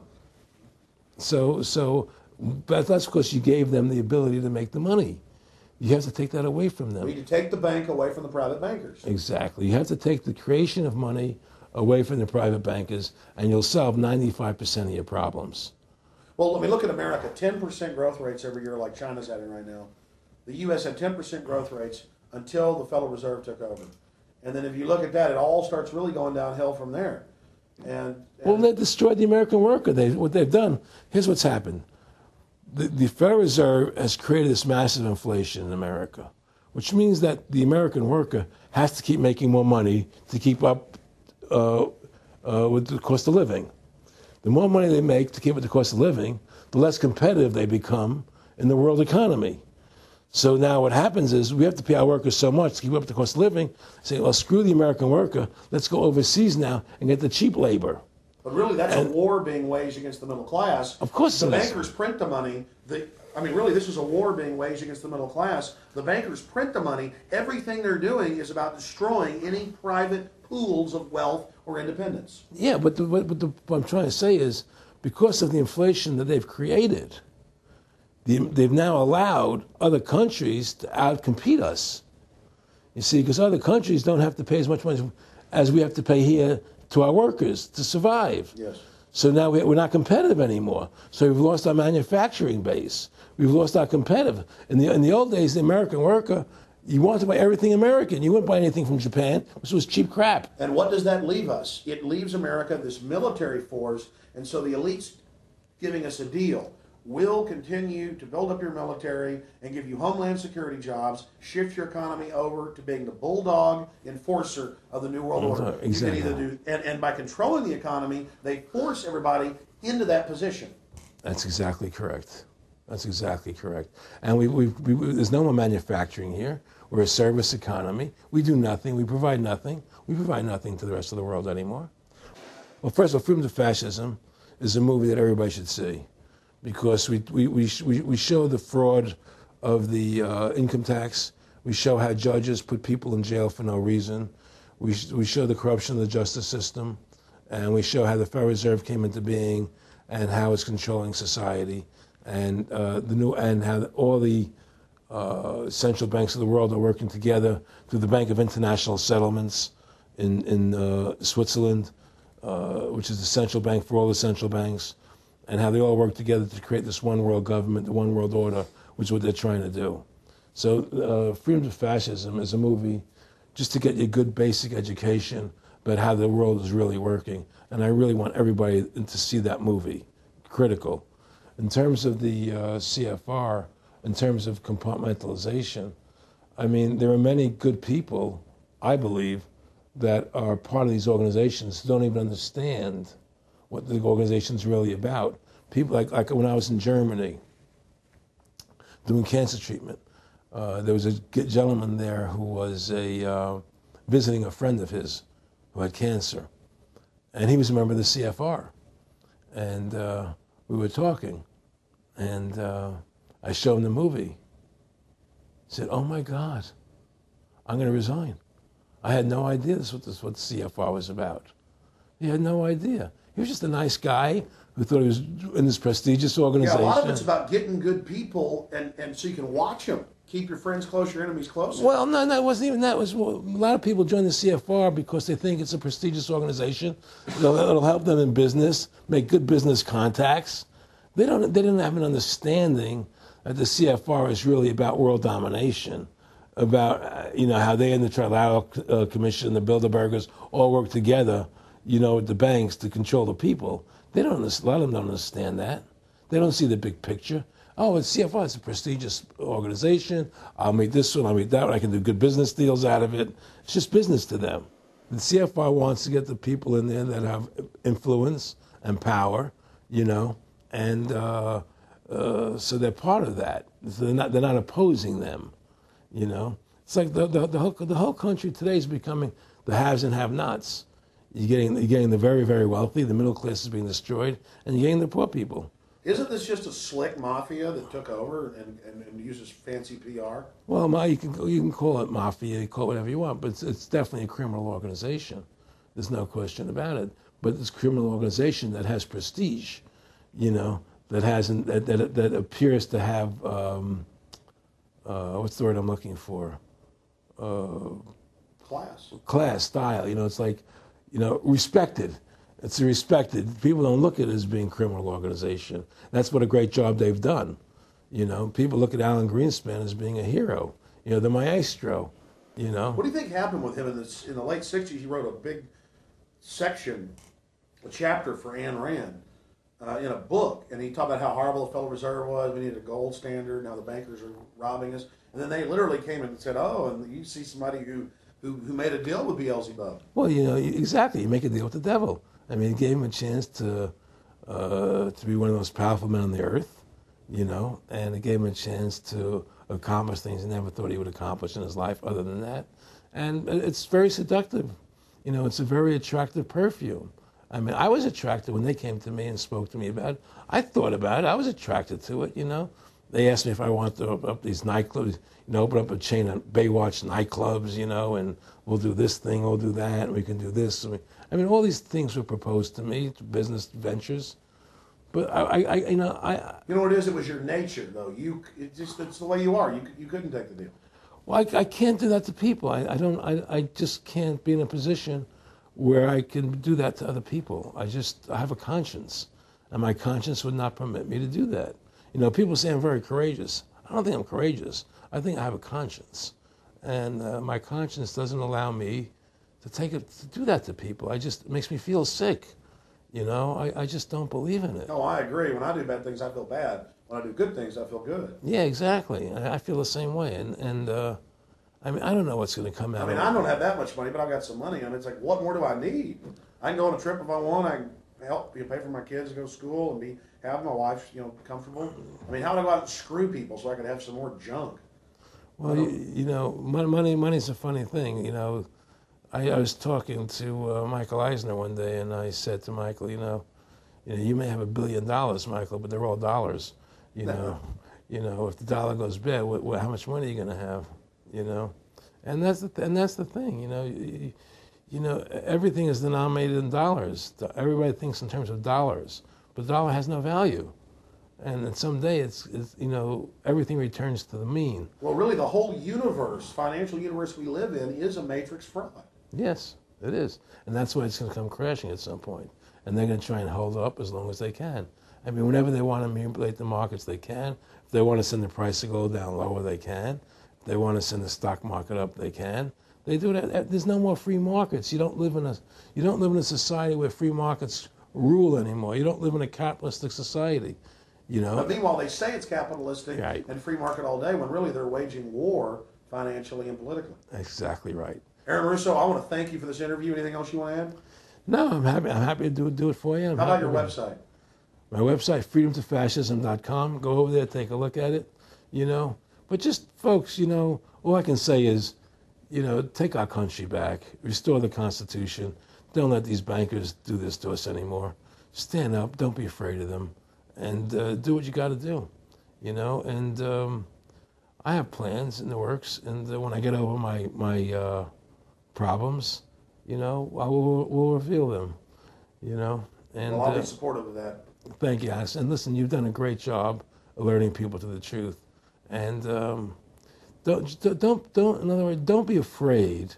so, so, but that's because you gave them the ability to make the money. You have to take that away from them. We need to take the bank away from the private bankers. Exactly. You have to take the creation of money away from the private bankers, and you'll solve ninety-five percent of your problems. Well, let me look at America. ten percent growth rates every year like China's having right now. The U S had ten percent growth rates until the Federal Reserve took over. And then if you look at that, it all starts really going downhill from there. And, and Well, they destroyed the American worker. They, what they've done, here's what's happened. The, the Federal Reserve has created this massive inflation in America, which means that the American worker has to keep making more money to keep up uh, uh, with the cost of living. The more money they make to keep with the cost of living, the less competitive they become in the world economy. So now what happens is we have to pay our workers so much to keep up with the cost of living. Say, well, screw the American worker. Let's go overseas now and get the cheap labor. But really, that's And- a war being waged against the middle class. Of course the it is. bankers print the money. The, I mean, really, this is a war being waged against the middle class. The bankers print the money. Everything they're doing is about destroying any private pools of wealth or independence. Yeah, but, the, but, but the, what I'm trying to say is because of the inflation that they've created, the, they've now allowed other countries to outcompete us. You see, because other countries don't have to pay as much money as we have to pay here to our workers to survive. Yes. So now we- we're not competitive anymore. So we've lost our manufacturing base. We've lost our competitive. In the, in the old days, the American worker, you wanted to buy everything American. You wouldn't buy anything from Japan, which was cheap crap. And what does that leave us? It leaves America this military force, and so the elite's giving us a deal. We'll continue to build up your military and give you homeland security jobs, shift your economy over to being the bulldog enforcer of the New World Order. Exactly. You can either do, and, and by controlling the economy, they force everybody into that position. That's exactly correct. That's exactly correct. And we, we, we, there's no more manufacturing here. We're a service economy. We do nothing. We provide nothing. We provide nothing to the rest of the world anymore. Well, first of all, Freedom to Fascism is a movie that everybody should see because we, we, we, we show the fraud of the uh, income tax. We show how judges put people in jail for no reason. We, we show the corruption of the justice system, and we show how the Federal Reserve came into being and how it's controlling society, and uh, the new and how all the uh, central banks of the world are working together through the Bank of International Settlements in in uh, Switzerland, uh, which is the central bank for all the central banks, and how they all work together to create this one world government, the one world order, which is what they're trying to do. So, uh, Freedom to Fascism is a movie just to get you a good basic education about how the world is really working. And I really want everybody to see that movie, critical. In terms of the uh, C F R, in terms of compartmentalization, I mean, there are many good people, I believe, that are part of these organizations who don't even understand what the organization's really about. People like, like when I was in Germany doing cancer treatment, uh, there was a gentleman there who was a uh, visiting a friend of his who had cancer. And he was a member of the C F R. And uh, we were talking, and uh, I showed him the movie. He said, "Oh my God, I'm going to resign. I had no idea this was what, this, what the C F R was about." He had no idea. He was just a nice guy who thought he was in this prestigious organization. Yeah, a lot of it's about getting good people, and, and so you can watch them. Keep your friends close, your enemies closer. Well, no, no, it wasn't even that. It was, well, a lot of people join the C F R because they think it's a prestigious organization. It'll, it'll help them in business, make good business contacts. They don't. They didn't have an understanding that the C F R is really about world domination, about uh, you know how they and the Trilateral uh, Commission, the Bilderbergers all work together, you know, with the banks to control the people. They don't. A lot of them don't understand that. They don't see the big picture. Oh, it's C F R. It's a prestigious organization. I'll meet this one. I'll meet that one. I can do good business deals out of it. It's just business to them. The C F R wants to get the people in there that have influence and power, you know, and uh, uh, so they're part of that. So they're not. They're not opposing them, you know. It's like the the, the whole the whole country today is becoming the haves and have-nots. You're getting you're getting the very very wealthy. The middle class is being destroyed, and you're getting the poor people. Isn't this just a slick mafia that took over and, and, and uses fancy P R? Well, ma- you can you can call it mafia, you call it whatever you want, but it's, it's definitely a criminal organization. There's no question about it. But it's a criminal organization that has prestige, you know, that hasn't that that, that appears to have um, uh, what's the word I'm looking for? Uh, Class. Class, style. You know, it's like, you know, respected. It's respected. People don't look at it as being a criminal organization. That's what a great job they've done. You know, people look at Alan Greenspan as being a hero. You know, the maestro. You know. What do you think happened with him in the in the late sixties? He wrote a big section, a chapter for Ayn Rand uh, in a book, and he talked about how horrible the Federal Reserve was. We needed a gold standard. Now the bankers are robbing us. And then they literally came in and said, "Oh, and you see somebody who who, who made a deal with Beelzebub." Well, you know, exactly. You make a deal with the devil. I mean, it gave him a chance to uh, to be one of the most powerful men on the earth, you know, and it gave him a chance to accomplish things he never thought he would accomplish in his life other than that. And it's very seductive. You know, it's a very attractive perfume. I mean, I was attracted when they came to me and spoke to me about it. I thought about it. I was attracted to it, you know. They asked me if I wanted to open up these nightclubs, you know, open up a chain of Baywatch nightclubs, you know, and we'll do this thing, we'll do that, and we can do this. And we, I mean, all these things were proposed to me, business ventures. But I, I, I you know, I. You know what it is? It was your nature, though. You, it just it's the way you are. You, you couldn't take the deal. Well, I, I can't do that to people. I, I don't. I, I just can't be in a position where I can do that to other people. I just I have a conscience, and my conscience would not permit me to do that. You know, people say I'm very courageous. I don't think I'm courageous. I think I have a conscience, and uh, my conscience doesn't allow me to take it to do that to people. I just it makes me feel sick. You know, I, I just don't believe in it. No, I agree. When I do bad things, I feel bad. When I do good things, I feel good. Yeah, exactly. I, I feel the same way, and and uh, I mean, I don't know what's going to come out. I mean, of I don't have that much money, but I've got some money. I mean, it's like, what more do I need? I can go on a trip if I want. I can help you know, pay for my kids to go to school and be have my wife, you know, comfortable. I mean, how do I go out and screw people so I can have some more junk? Well, you, you know, money money's a funny thing. You know, I, I was talking to uh, Michael Eisner one day, and I said to Michael, you know, you know, you may have a billion dollars, Michael, but they're all dollars. You know, you know, if the dollar goes bad, what, what, how much money are you going to have? you know, and that's the th- and that's the thing, you know, you, you know, everything is denominated in dollars. Everybody thinks in terms of dollars, but the dollar has no value, and then someday it's, it's you know everything returns to the mean. Well, really, the whole universe, financial universe we live in, is a matrix fraud. Yes, it is, and that's why it's going to come crashing at some point, and they're going to try and hold it up as long as they can. I mean, whenever they want to manipulate the markets, they can. If they want to send the price to go down lower, they can. If they want to send the stock market up, they can. They do that. There's no more free markets. You don't live in a you don't live in a society where free markets rule anymore. You don't live in a capitalistic society, you know. But meanwhile, they say it's capitalistic Right. and free market all day, when really they're waging war financially and politically. Exactly right. Aaron Russo, I want to thank you for this interview. Anything else you want to add? No, I'm happy. I'm happy to do do it for you. I'm How about your happy to- website? My website, freedom to fascism dot com. Go over there, take a look at it, you know. But just, folks, you know, all I can say is, you know, take our country back, restore the Constitution. Don't let these bankers do this to us anymore. Stand up, don't be afraid of them, and uh, do what you got to do, you know. And um, I have plans in the works, and uh, when I get over my, my uh, problems, you know, I will will reveal them, you know. And Well, I'll uh, be supportive of that. Thank you, Alex. And listen, you've done a great job alerting people to the truth. And um, don't, don't, don't, in other words, don't be afraid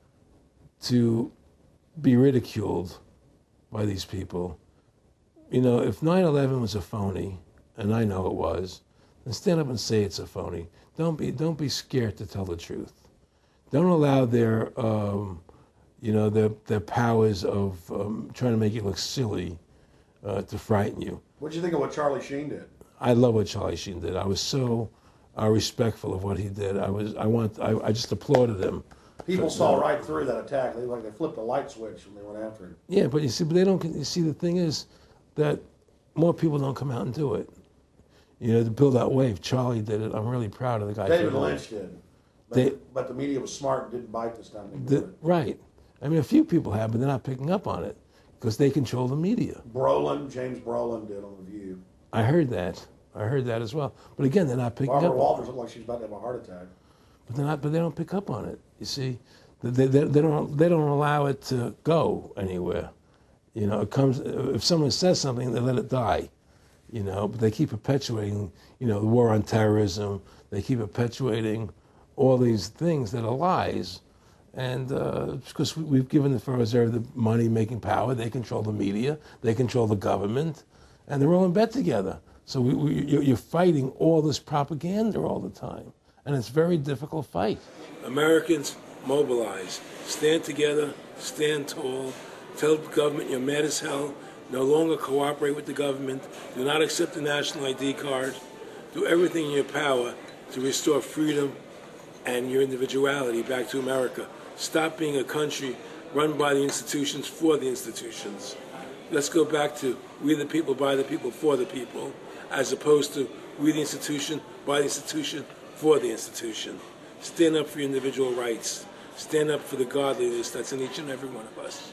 to be ridiculed by these people. You know, if nine eleven was a phony, and I know it was, then stand up and say it's a phony. Don't be, don't be scared to tell the truth. Don't allow their, um, you know, their, their powers of um, trying to make you look silly Uh, to frighten you. What did you think of what Charlie Sheen did? I love what Charlie Sheen did. I was so uh, respectful of what he did. I was, I want, I, I just applauded him. People But, saw uh, right through that attack. They like they flipped a light switch when they went after him. Yeah, but you see, but they don't. You see, the thing is that more people don't come out and do it. You know, to build that wave. Charlie did it. I'm really proud of the guy. David for doing Lynch it. did. But, They- the, but the media was smart and didn't bite this time. They The, did it. right. I mean, a few people have, but they're not picking up on it because they control the media. Brolin, James Brolin did on The View. I heard that. I heard that as well. But again, they're not picking Barbara up. Walters looked like she was about to have a heart attack. But they're not. But they don't pick up on it. You see, they, they, they don't. They don't allow it to go anywhere. You know, it comes. If someone says something, they let it die. You know, but they keep perpetuating. You know, the war on terrorism. They keep perpetuating all these things that are lies. And uh, because we've given the Federal Reserve the money-making power, they control the media, they control the government, and they're all in bed together. So we, we, you're fighting all this propaganda all the time, and it's a very difficult fight. Americans, mobilize. Stand together, stand tall. Tell the government you're mad as hell. No longer cooperate with the government. Do not accept the national I D card. Do everything in your power to restore freedom and your individuality back to America. Stop being a country run by the institutions for the institutions. Let's go back to we the people, by the people, for the people, as opposed to we the institution, by the institution, for the institution. Stand up for your individual rights. Stand up for the godliness that's in each and every one of us.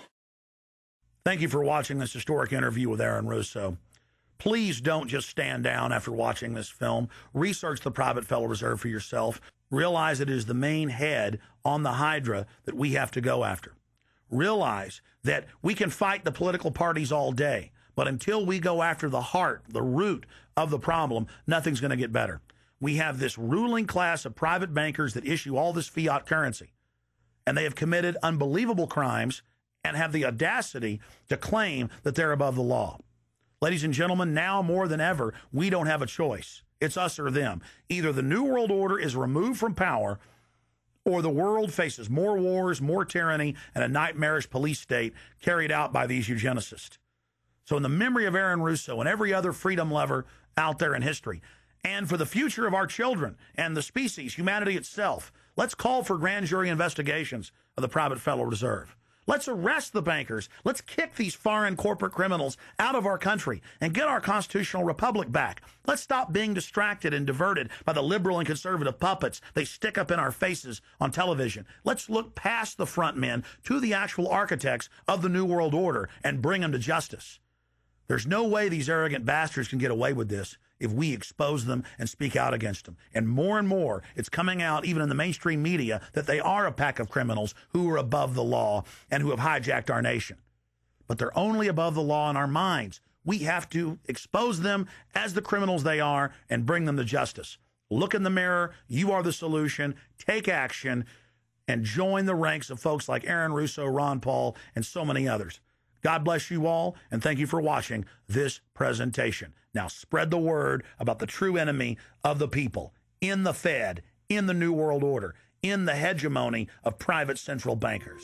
Thank you for watching this historic interview with Aaron Russo. Please don't just stand down after watching this film. Research the Private Federal Reserve for yourself. Realize it is the main head on the Hydra that we have to go after. Realize that we can fight the political parties all day, but until we go after the heart, the root of the problem, nothing's going to get better. We have this ruling class of private bankers that issue all this fiat currency, and they have committed unbelievable crimes and have the audacity to claim that they're above the law. Ladies and gentlemen, now more than ever, we don't have a choice. It's us or them. Either the New World Order is removed from power, or the world faces more wars, more tyranny, and a nightmarish police state carried out by these eugenicists. So in the memory of Aaron Russo and every other freedom lover out there in history, and for the future of our children and the species, humanity itself, let's call for grand jury investigations of the Private Federal Reserve. Let's arrest the bankers. Let's kick these foreign corporate criminals out of our country and get our constitutional republic back. Let's stop being distracted and diverted by the liberal and conservative puppets they stick up in our faces on television. Let's look past the front men to the actual architects of the New World Order and bring them to justice. There's no way these arrogant bastards can get away with this if we expose them and speak out against them. And more and more, it's coming out, even in the mainstream media, that they are a pack of criminals who are above the law and who have hijacked our nation. But they're only above the law in our minds. We have to expose them as the criminals they are and bring them to justice. Look in the mirror. You are the solution. Take action and join the ranks of folks like Aaron Russo, Ron Paul, and so many others. God bless you all, and thank you for watching this presentation. Now spread the word about the true enemy of the people in the Fed, in the New World Order, in the hegemony of private central bankers.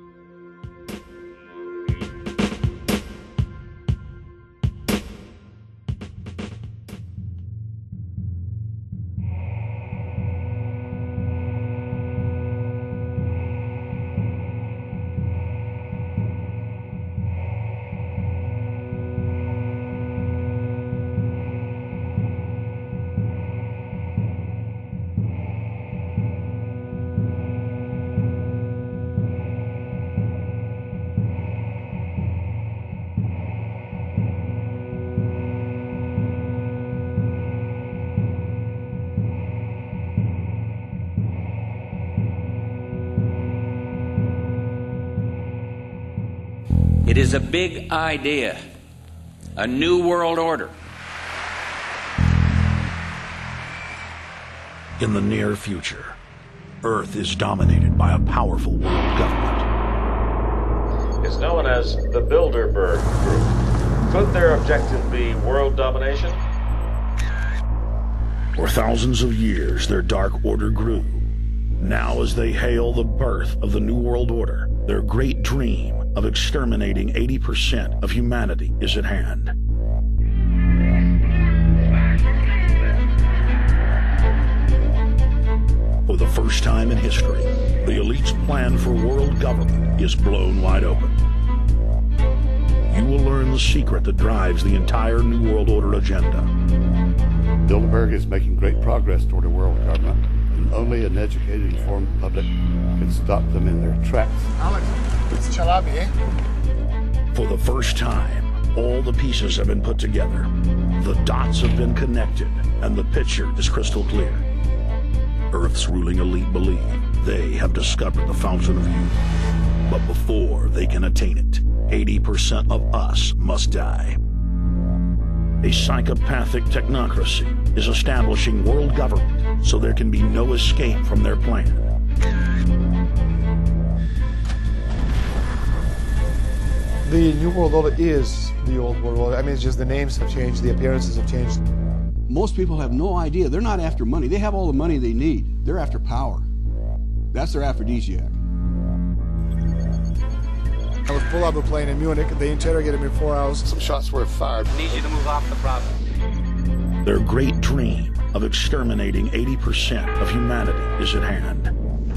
It is a big idea, a new world order. In the near future, Earth is dominated by a powerful world government. It's known as the Bilderberg Group. Could their objective be world domination? For thousands of years, their dark order grew. Now, as they hail the birth of the New World Order, their great dream of exterminating eighty percent of humanity is at hand. For the first time in history, the elite's plan for world government is blown wide open. You will learn the secret that drives the entire New World Order agenda. Bilderberg is making great progress toward a world government, and only an educated, informed public can stop them in their tracks. Alex, it's Chalabi, eh? For the first time, all the pieces have been put together. The dots have been connected, and the picture is crystal clear. Earth's ruling elite believe they have discovered the fountain of youth. But before they can attain it, eighty percent of us must die. A psychopathic technocracy is establishing world government so there can be no escape from their plan. The New World Order is the old world order. I mean, it's just the names have changed, the appearances have changed. Most people have no idea. They're not after money. They have all the money they need. They're after power. That's their aphrodisiac. I was pulled out of a plane in Munich. They interrogated me for four hours. Some shots were fired. Need you to move off the property. Their great dream of exterminating eighty percent of humanity is at hand.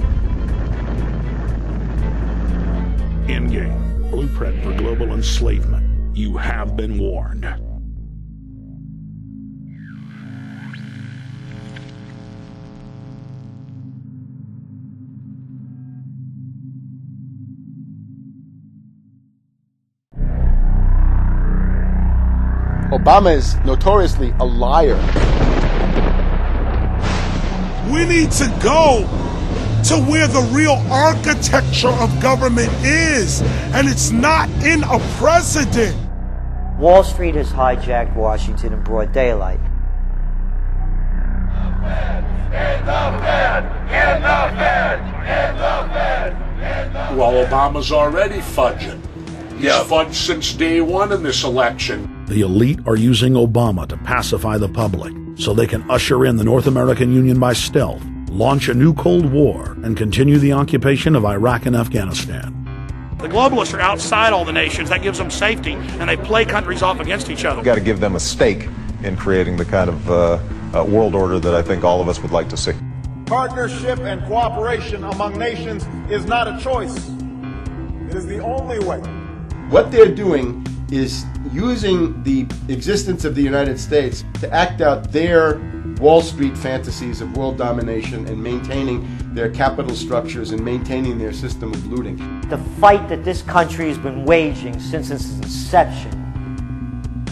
Endgame. Blueprint for global enslavement. You have been warned. Obama is notoriously a liar. We need to go to where the real architecture of government is, and it's not in a president. Wall Street has hijacked Washington in broad daylight. Well, Obama's already fudging. He's yeah. fudged since day one in this election. The elite are using Obama to pacify the public so they can usher in the North American Union by stealth, launch a new Cold War, and continue the occupation of Iraq and Afghanistan. The globalists are outside all the nations. That gives them safety, and they play countries off against each other. We've got to give them a stake in creating the kind of uh, uh, world order that I think all of us would like to see. Partnership and cooperation among nations is not a choice. It is the only way. What they're doing is using the existence of the United States to act out their Wall Street fantasies of world domination and maintaining their capital structures and maintaining their system of looting. The fight that this country has been waging since its inception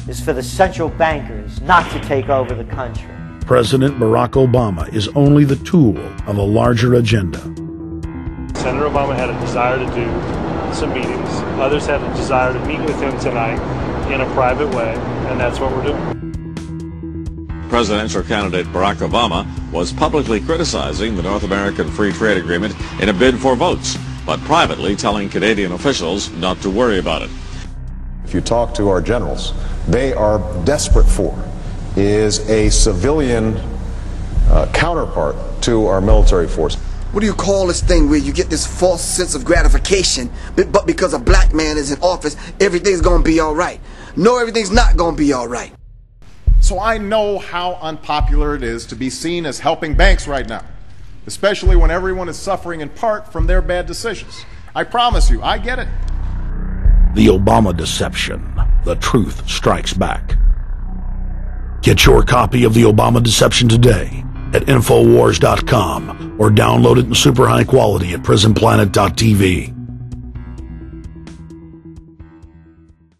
is for the central bankers not to take over the country. President Barack Obama is only the tool of a larger agenda. Senator Obama had a desire to do some meetings. Others had a desire to meet with him tonight in a private way, and that's what we're doing. Presidential candidate Barack Obama was publicly criticizing the North American Free Trade Agreement in a bid for votes, but privately telling Canadian officials not to worry about it. If you talk to our generals, they are desperate for is a civilian uh, counterpart to our military force. What do you call this thing where you get this false sense of gratification, but, but because a black man is in office, everything's gonna be all right? No, everything's not gonna be all right. So I know how unpopular it is to be seen as helping banks right now, especially when everyone is suffering in part from their bad decisions. I promise you, I get it. The Obama Deception. The truth strikes back. Get your copy of The Obama Deception today at Infowars dot com or download it in super high quality at Prison Planet dot T V.